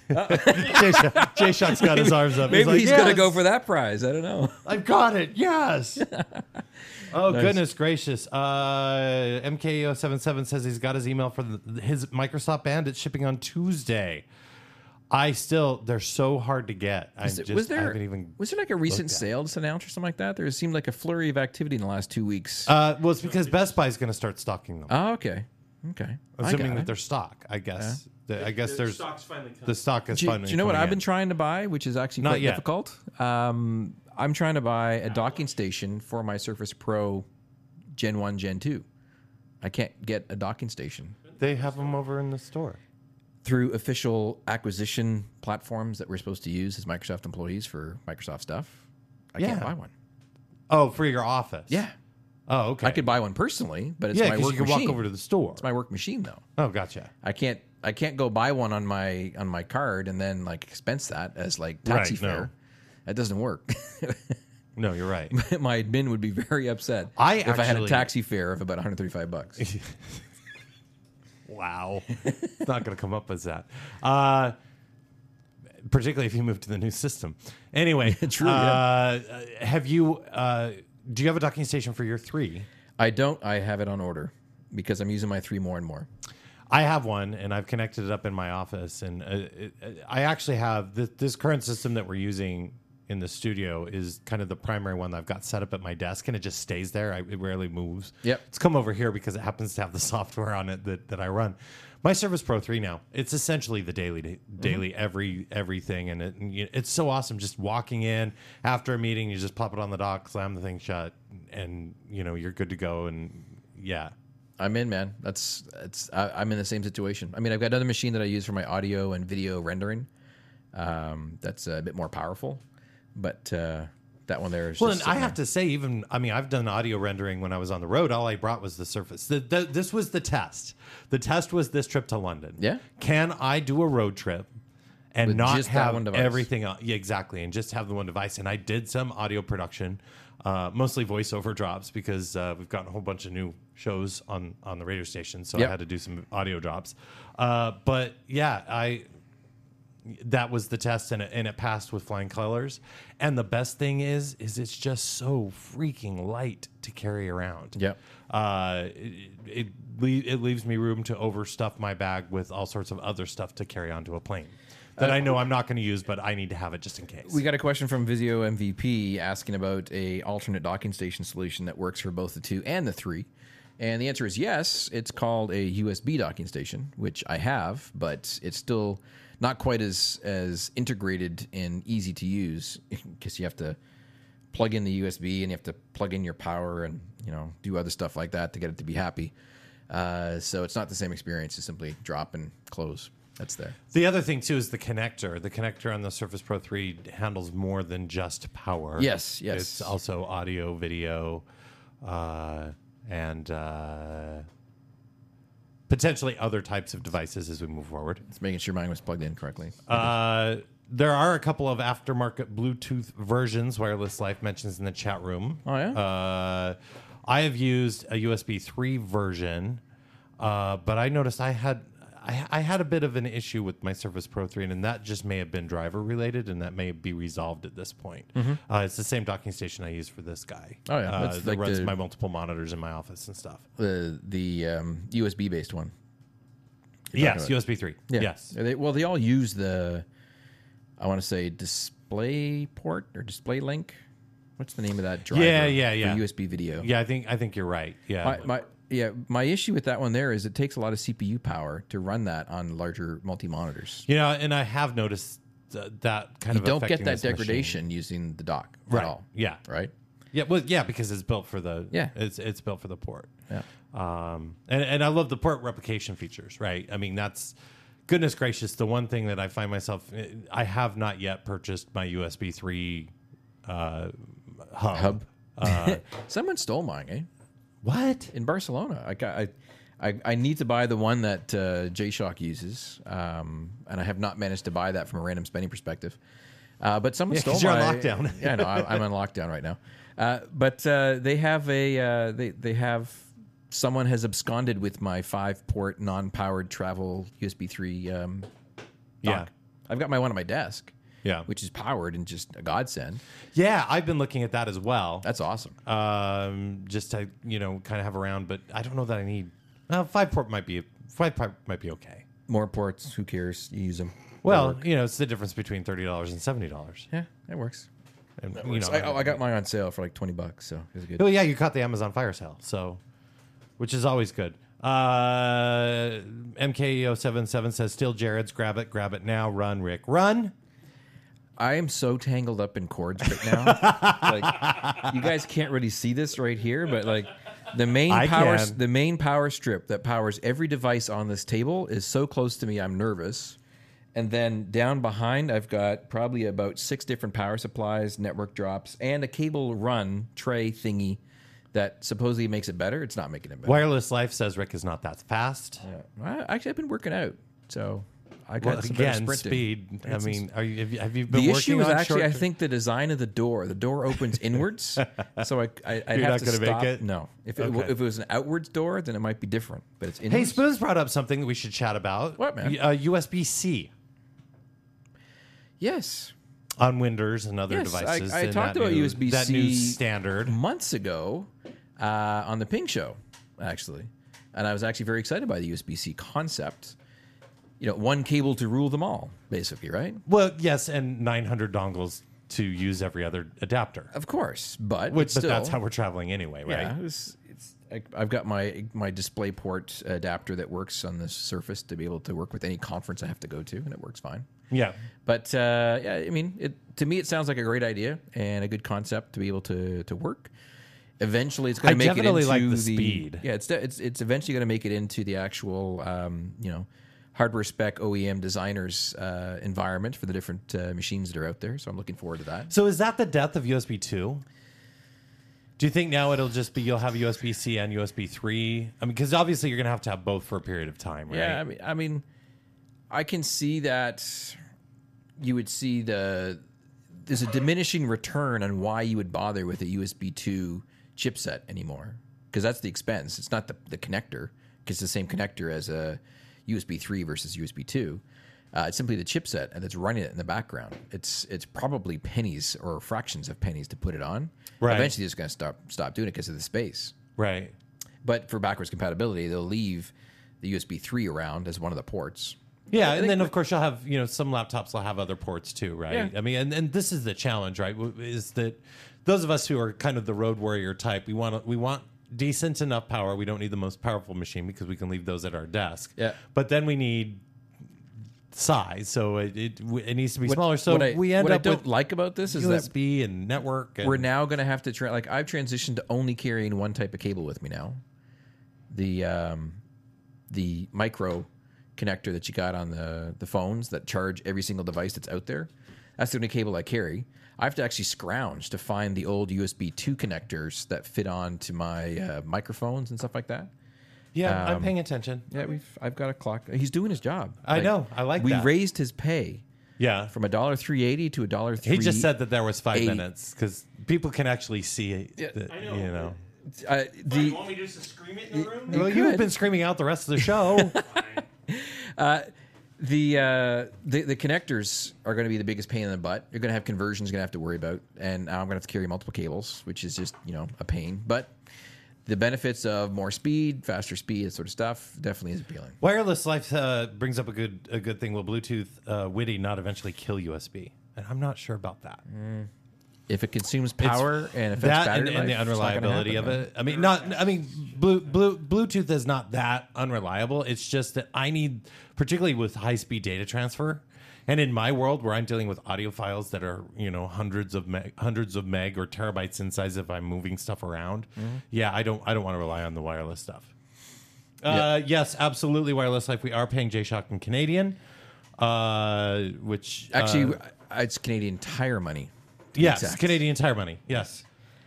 Speaker 1: Jay Shock's got his arms up.
Speaker 2: Maybe he's
Speaker 1: like,
Speaker 2: going to
Speaker 1: "Yes,
Speaker 2: go for that prize. I don't know.
Speaker 1: I've got it. Yes. Oh, goodness gracious. MK077 says he's got his email for his Microsoft Band. It's shipping on Tuesday. They're so hard to get. I haven't even.
Speaker 2: Was there like a recent
Speaker 1: looked at
Speaker 2: sale just announced or something like that? There seemed like a flurry of activity in the last 2 weeks.
Speaker 1: Well, it's because Best Buy is going to start stocking them.
Speaker 2: Oh, okay. Okay. I
Speaker 1: Assuming
Speaker 2: got
Speaker 1: that
Speaker 2: it.
Speaker 1: they're stock, I guess. I guess
Speaker 4: The
Speaker 1: there's
Speaker 4: stock's finally come.
Speaker 1: the stock is
Speaker 2: Do
Speaker 1: finally.
Speaker 2: you know what
Speaker 1: coming
Speaker 2: I've been
Speaker 1: in.
Speaker 2: trying to buy, which is actually
Speaker 1: Not
Speaker 2: quite
Speaker 1: yet.
Speaker 2: difficult? I'm trying to buy a docking station for my Surface Pro Gen 1, Gen 2. I can't get a docking station.
Speaker 1: They have them over in the store.
Speaker 2: Through official acquisition platforms that we're supposed to use as Microsoft employees for Microsoft stuff, I can't
Speaker 1: Yeah.
Speaker 2: buy one.
Speaker 1: Oh, for your office.
Speaker 2: Yeah.
Speaker 1: Oh, okay.
Speaker 2: I could buy one personally, but it's
Speaker 1: Yeah,
Speaker 2: my
Speaker 1: because
Speaker 2: work
Speaker 1: you can
Speaker 2: machine.
Speaker 1: walk over to the store.
Speaker 2: It's my work machine, though.
Speaker 1: Oh, gotcha.
Speaker 2: I can't go buy one on my card and then like expense that as like taxi
Speaker 1: Right, no.
Speaker 2: fare. That doesn't work.
Speaker 1: No, you're right.
Speaker 2: My admin would be very upset
Speaker 1: I
Speaker 2: if I had a
Speaker 1: actually-
Speaker 2: taxi fare of about $135.
Speaker 1: Wow. It's not going to come up as that. Particularly if you move to the new system. Anyway,
Speaker 2: True,
Speaker 1: have you, do you have a docking station for your 3?
Speaker 2: I don't. I have it on order because I'm using my 3 more and more.
Speaker 1: I have one, and I've connected it up in my office. And I actually have this current system that we're using in the studio is kind of the primary one that I've got set up at my desk, and it just stays there. It rarely moves.
Speaker 2: Yep.
Speaker 1: It's come over here because it happens to have the software on it that I run. My Surface Pro 3 now, it's essentially the daily everything, and it's so awesome. Just walking in after a meeting, you just pop it on the dock, slam the thing shut, and you're good to go. And yeah.
Speaker 2: I'm in, man. I'm in the same situation. I mean, I've got another machine that I use for my audio and video rendering. That's a bit more powerful, but that one there is.
Speaker 1: Well,
Speaker 2: just
Speaker 1: and I
Speaker 2: sitting
Speaker 1: have to say, I've done audio rendering when I was on the road. All I brought was the Surface. This was the test. The test was this trip to London.
Speaker 2: Yeah.
Speaker 1: Can I do a road trip and
Speaker 2: With
Speaker 1: not
Speaker 2: just that
Speaker 1: have
Speaker 2: one device?
Speaker 1: everything? Yeah, exactly, and just have the one device. And I did some audio production. Mostly voiceover drops because we've gotten a whole bunch of new shows on the radio station, so
Speaker 2: Yep.
Speaker 1: I had to do some audio drops. But yeah, that was the test, and it passed with flying colors. And the best thing is it's just so freaking light to carry around.
Speaker 2: Yep.
Speaker 1: It leaves me room to overstuff my bag with all sorts of other stuff to carry onto a plane that I know I'm not going to use, but I need to have it just in case.
Speaker 2: We got a question from Vizio MVP asking about a alternate docking station solution that works for both the 2 and the 3. And the answer is yes. It's called a USB docking station, which I have, but it's still not quite as integrated and easy to use because you have to plug in the USB and you have to plug in your power and do other stuff like that to get it to be happy. So it's not the same experience to simply drop and close. That's there.
Speaker 1: The other thing too is the connector. The connector on the Surface Pro 3 handles more than just power.
Speaker 2: Yes.
Speaker 1: It's also audio, video, and potentially other types of devices as we move forward.
Speaker 2: It's making sure mine was plugged in correctly.
Speaker 1: There are a couple of aftermarket Bluetooth versions. Wireless Life mentions in the chat room.
Speaker 2: Oh, yeah?
Speaker 1: I have used a USB 3 version, but I noticed I had a bit of an issue with my Surface Pro 3, and that just may have been driver related, and that may be resolved at this point. It's the same docking station I use for this guy.
Speaker 2: Oh, yeah. That's
Speaker 1: that
Speaker 2: like
Speaker 1: runs
Speaker 2: the-
Speaker 1: my multiple monitors in my office and stuff.
Speaker 2: The USB based one.
Speaker 1: Yes,
Speaker 2: talking
Speaker 1: USB 3.
Speaker 2: Yeah.
Speaker 1: Yes.
Speaker 2: They all use the, I want to say, display port or display link. What's the name of that driver?
Speaker 1: Yeah.
Speaker 2: For USB video.
Speaker 1: Yeah, I think you're right. Yeah.
Speaker 2: My issue with that one there is it takes a lot of CPU power to run that on larger multi monitors.
Speaker 1: And I have noticed that kind
Speaker 2: You
Speaker 1: of
Speaker 2: don't
Speaker 1: affecting
Speaker 2: get that
Speaker 1: this machine.
Speaker 2: degradation using the dock
Speaker 1: Right.
Speaker 2: at all.
Speaker 1: Yeah.
Speaker 2: Right?
Speaker 1: Yeah, well, yeah, because it's built for the it's built for the port.
Speaker 2: Yeah.
Speaker 1: And I love the port replication features, right? I mean, that's goodness gracious, the one thing that I find myself I have not yet purchased my USB 3 hub.
Speaker 2: Someone stole mine, eh?
Speaker 1: What?
Speaker 2: In Barcelona. I need to buy the one that J-Shock uses, and I have not managed to buy that from a random spending perspective. But someone
Speaker 1: Yeah,
Speaker 2: stole
Speaker 1: 'cause you're on
Speaker 2: my
Speaker 1: lockdown.
Speaker 2: Yeah, I know. I'm on lockdown right now. But they have they have someone has absconded with my 5-port non-powered travel USB 3 dock.
Speaker 1: Yeah.
Speaker 2: I've got my one on my desk.
Speaker 1: Yeah.
Speaker 2: Which is powered and just a godsend.
Speaker 1: Yeah, I've been looking at that as well.
Speaker 2: That's awesome.
Speaker 1: Just to kind of have around, but I don't know that I need 5-port might be okay.
Speaker 2: More ports, who cares? You use them.
Speaker 1: Well, it's the difference between $30 and $70.
Speaker 2: Yeah, that works.
Speaker 1: And,
Speaker 2: I got mine on sale for like $20, so it was good.
Speaker 1: Oh yeah, you caught the Amazon Fire Sale, so which is always good. MK077 says, "Still Jared's. Grab it now. Run, Rick, run."
Speaker 2: I am so tangled up in cords right now. Like, you guys can't really see this right here, but like the main power strip that powers every device on this table is so close to me, I'm nervous. And then down behind, I've got probably about 6 different power supplies, network drops, and a cable run tray thingy that supposedly makes it better. It's not making it better.
Speaker 1: Wireless Life says Rick is not that fast.
Speaker 2: Yeah. Actually, I've been working out, so I got some better
Speaker 1: Again,
Speaker 2: sprinting.
Speaker 1: speed. I mean, have you been
Speaker 2: The
Speaker 1: working
Speaker 2: issue is
Speaker 1: on
Speaker 2: actually, I
Speaker 1: short-
Speaker 2: think, the design of the door. The door opens inwards, so I'd
Speaker 1: You're
Speaker 2: have
Speaker 1: not
Speaker 2: to
Speaker 1: gonna
Speaker 2: stop.
Speaker 1: make it?
Speaker 2: No, if
Speaker 1: Okay.
Speaker 2: it was an outwards door, then it might be different. But it's
Speaker 1: Hey,
Speaker 2: inwards.
Speaker 1: Spoons brought up something that we should chat about.
Speaker 2: What, man?
Speaker 1: USB-C
Speaker 2: Yes,
Speaker 1: on Windows and other
Speaker 2: yes.
Speaker 1: devices.
Speaker 2: I
Speaker 1: and
Speaker 2: talked
Speaker 1: that
Speaker 2: about
Speaker 1: new-
Speaker 2: USB-C
Speaker 1: that new standard.
Speaker 2: months ago on the Ping Show, actually, and I was actually very excited by the USB-C concept. One cable to rule them all, basically, right?
Speaker 1: Well, yes, and 900 dongles to use every other adapter.
Speaker 2: Of course, but
Speaker 1: But
Speaker 2: it's still,
Speaker 1: that's how we're traveling anyway, right?
Speaker 2: Yeah, I've got my display port adapter that works on this Surface to be able to work with any conference I have to go to, and it works fine.
Speaker 1: Yeah.
Speaker 2: But yeah, I mean, to me, it sounds like a great idea and a good concept to be able to work. Eventually, it's going
Speaker 1: I
Speaker 2: to make it
Speaker 1: definitely
Speaker 2: into
Speaker 1: like the speed.
Speaker 2: Yeah, it's eventually going to make it into the actual hardware spec OEM designers environment for the different machines that are out there. So I'm looking forward to that.
Speaker 1: So is that the death of USB 2? Do you think now it'll just be you'll have USB-C and USB 3? I mean, because obviously you're going to have both for a period of time, right?
Speaker 2: Yeah, I mean, I can see that you would see the there's a diminishing return on why you would bother with a USB 2 chipset anymore, because that's the expense. It's not the connector, because it's the same connector as a USB 3 versus USB 2. It's simply the chipset and that's running it in the background. It's probably pennies or fractions of pennies to put it on.
Speaker 1: Right.
Speaker 2: Eventually, it's going to stop doing it because of the space.
Speaker 1: Right.
Speaker 2: But for backwards compatibility, they'll leave the USB 3 around as one of the ports.
Speaker 1: Yeah, and then of course you'll have, some laptops will have other ports too, right?
Speaker 2: Yeah.
Speaker 1: I mean, and this is the challenge, right? Is that those of us who are kind of the road warrior type, we want decent enough power. We don't need the most powerful machine because we can leave those at our desk.
Speaker 2: Yeah.
Speaker 1: But then we need size, so it needs to be smaller. So we end
Speaker 2: what
Speaker 1: up
Speaker 2: I don't
Speaker 1: with
Speaker 2: like about this is that
Speaker 1: USB and network. And
Speaker 2: we're now going to have to try. Like I've transitioned to only carrying one type of cable with me now. The micro connector that you got on the phones that charge every single device that's out there. That's the only cable I carry. I have to actually scrounge to find the old USB 2 connectors that fit on to my microphones and stuff like that.
Speaker 1: Yeah, I'm paying attention.
Speaker 2: Yeah, I've got a clock. He's doing his job.
Speaker 1: I know. I like
Speaker 2: we
Speaker 1: that.
Speaker 2: raised his pay
Speaker 1: Yeah.
Speaker 2: from $1.380 to $1.3.
Speaker 1: He just said that there was 5
Speaker 2: $8.
Speaker 1: minutes because people can actually see it.
Speaker 4: I know.
Speaker 2: The
Speaker 4: you want me just to scream it in the room?
Speaker 1: Well, you've been screaming out the rest of the show.
Speaker 2: The connectors are going to be the biggest pain in the butt. You're going to have conversions you're going to have to worry about, and now I'm going to have to carry multiple cables, which is just a pain. But the benefits of more speed, faster speed, that sort of stuff definitely is appealing.
Speaker 1: Wireless life brings up a good thing. Will Bluetooth witty not eventually kill USB? And I'm not sure about that.
Speaker 2: If it consumes power and affects
Speaker 1: That
Speaker 2: battery
Speaker 1: and the
Speaker 2: life, it's not gonna
Speaker 1: unreliability
Speaker 2: happen,
Speaker 1: of
Speaker 2: man.
Speaker 1: it. I mean, Bluetooth is not that unreliable. It's just that I need, particularly with high speed data transfer, and in my world where I'm dealing with audio files that are hundreds of meg or terabytes in size if I'm moving stuff around. Yeah, I don't want to rely on the wireless stuff. Yes, absolutely, wireless life. We are paying J-Shock in Canadian, which
Speaker 2: Actually, it's Canadian Tire money.
Speaker 1: yes,
Speaker 2: exact.
Speaker 1: Canadian Tire money. Yes.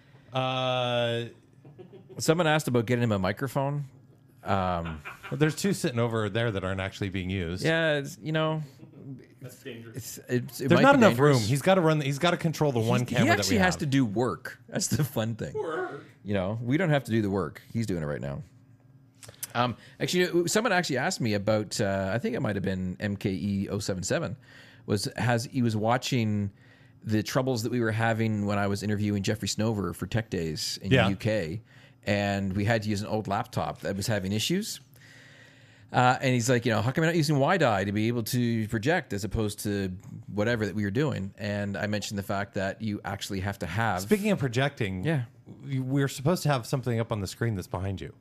Speaker 2: Someone asked about getting him a microphone.
Speaker 1: There's 2 sitting over there that aren't actually being used.
Speaker 2: Yeah,
Speaker 4: That's dangerous.
Speaker 2: it
Speaker 1: There's
Speaker 2: might
Speaker 1: not
Speaker 2: be
Speaker 1: enough
Speaker 2: dangerous.
Speaker 1: room. He's got to run. He's got to control the one camera
Speaker 2: He
Speaker 1: that we
Speaker 2: actually
Speaker 1: have.
Speaker 2: has to do work. That's the fun thing. We don't have to do the work. He's doing it right now. Actually, someone actually asked me about. I think it might have been MKE 077. He was watching the troubles that we were having when I was interviewing Jeffrey Snover for Tech Days in the UK, and we had to use an old laptop that was having issues. And he's like, how come you're not using WiDi to be able to project as opposed to whatever that we were doing? And I mentioned the fact that you actually have to have.
Speaker 1: Speaking of projecting,
Speaker 2: Yeah.
Speaker 1: we're supposed to have something up on the screen that's behind you.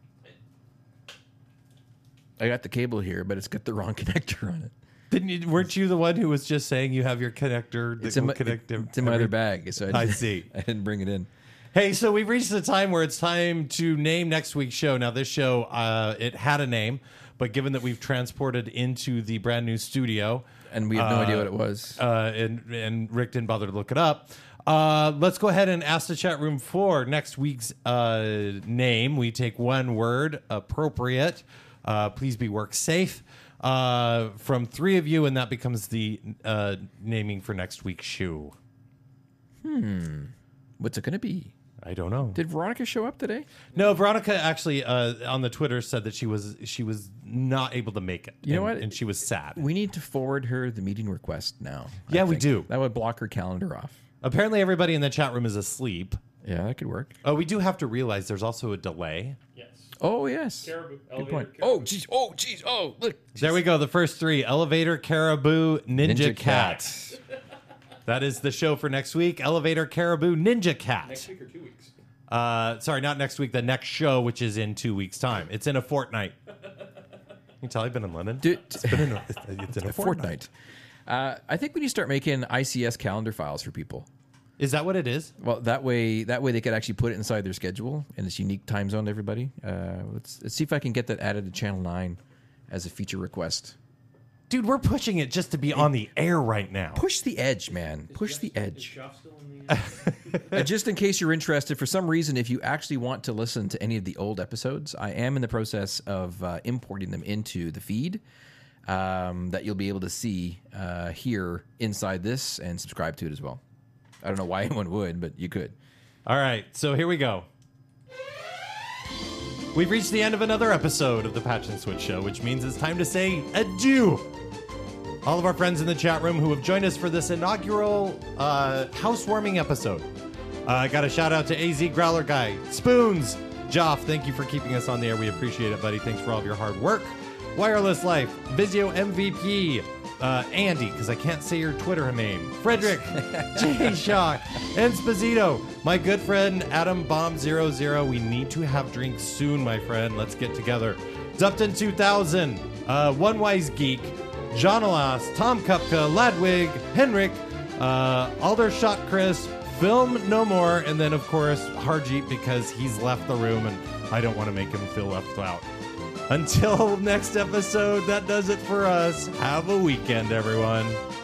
Speaker 2: I got the cable here, but it's got the wrong connector on it.
Speaker 1: Weren't you the one who was just saying you have your connector?
Speaker 2: It's in my other bag, so
Speaker 1: I see.
Speaker 2: I didn't bring it in.
Speaker 1: Hey, so we've reached the time where it's time to name next week's show. Now, this show, it had a name, but given that we've transported into the brand new studio,
Speaker 2: And we have no idea what it was.
Speaker 1: and Rick didn't bother to look it up, let's go ahead and ask the chat room for next week's name. We take one word, appropriate. Please be work safe. From 3 of you, and that becomes the naming for next week's shoe.
Speaker 2: What's it going to be?
Speaker 1: I don't know.
Speaker 2: Did Veronica show up today?
Speaker 1: No, Veronica actually on the Twitter said that she was not able to make it.
Speaker 2: You know what?
Speaker 1: And she was sad.
Speaker 2: We need to forward her the meeting request now. I
Speaker 1: Yeah, we
Speaker 2: think.
Speaker 1: do.
Speaker 2: That would block her calendar off.
Speaker 1: Apparently, everybody in the chat room is asleep.
Speaker 2: Yeah, that could work.
Speaker 1: Oh, we do have to realize there's also a delay.
Speaker 4: Yes.
Speaker 2: Oh, yes.
Speaker 4: Caribou.
Speaker 2: Good point.
Speaker 4: Caribou.
Speaker 2: Oh, geez. Oh, geez. Oh, look.
Speaker 1: There we go. The first 3: Elevator, Caribou, Ninja,
Speaker 2: Ninja
Speaker 1: Cat.
Speaker 2: Cat.
Speaker 1: That is the show for next week. Elevator, Caribou, Ninja Cat.
Speaker 4: Next week or 2 weeks?
Speaker 1: Sorry, not next week. The next show, which is in 2 weeks' time. It's in a fortnight. You can tell I've been in London.
Speaker 2: Dude,
Speaker 1: It's in a fortnight.
Speaker 2: fortnight. I think we need to start making ICS calendar files for people.
Speaker 1: Is that what it is?
Speaker 2: Well, that way they could actually put it inside their schedule in this unique time zone to everybody. Let's see if I can get that added to Channel 9 as a feature request.
Speaker 1: Dude, we're pushing it just to be on the air right now.
Speaker 2: Push the edge, man. Push the
Speaker 4: Is
Speaker 2: edge.
Speaker 4: Jeff still in the...
Speaker 2: And just in case you're interested, for some reason, if you actually want to listen to any of the old episodes, I am in the process of importing them into the feed that you'll be able to see here inside this and subscribe to it as well. I don't know why anyone would, but you could.
Speaker 1: All right, so here we go. We've reached the end of another episode of the Patch and Switch Show, which means it's time to say adieu. All of our friends in the chat room who have joined us for this inaugural housewarming episode. Got a shout out to AZ Growler Guy, Spoons, Joff, thank you for keeping us on the air. We appreciate it, buddy. Thanks for all of your hard work. Wireless Life, Vizio MVP, Andy, because I can't say your Twitter name, Frederick, J Shock, and Spazito, my good friend Adam Bomb 00. We need to have drinks soon, my friend. Let's get together. Dupton 2000, One Wise Geek, John Alas, Tom Kupka, Ladwig, Henrik, Aldershot Chris, Film No More, and then of course Harjeet, because he's left the room and I don't want to make him feel left out. Until next episode, that does it for us. Have a weekend, everyone.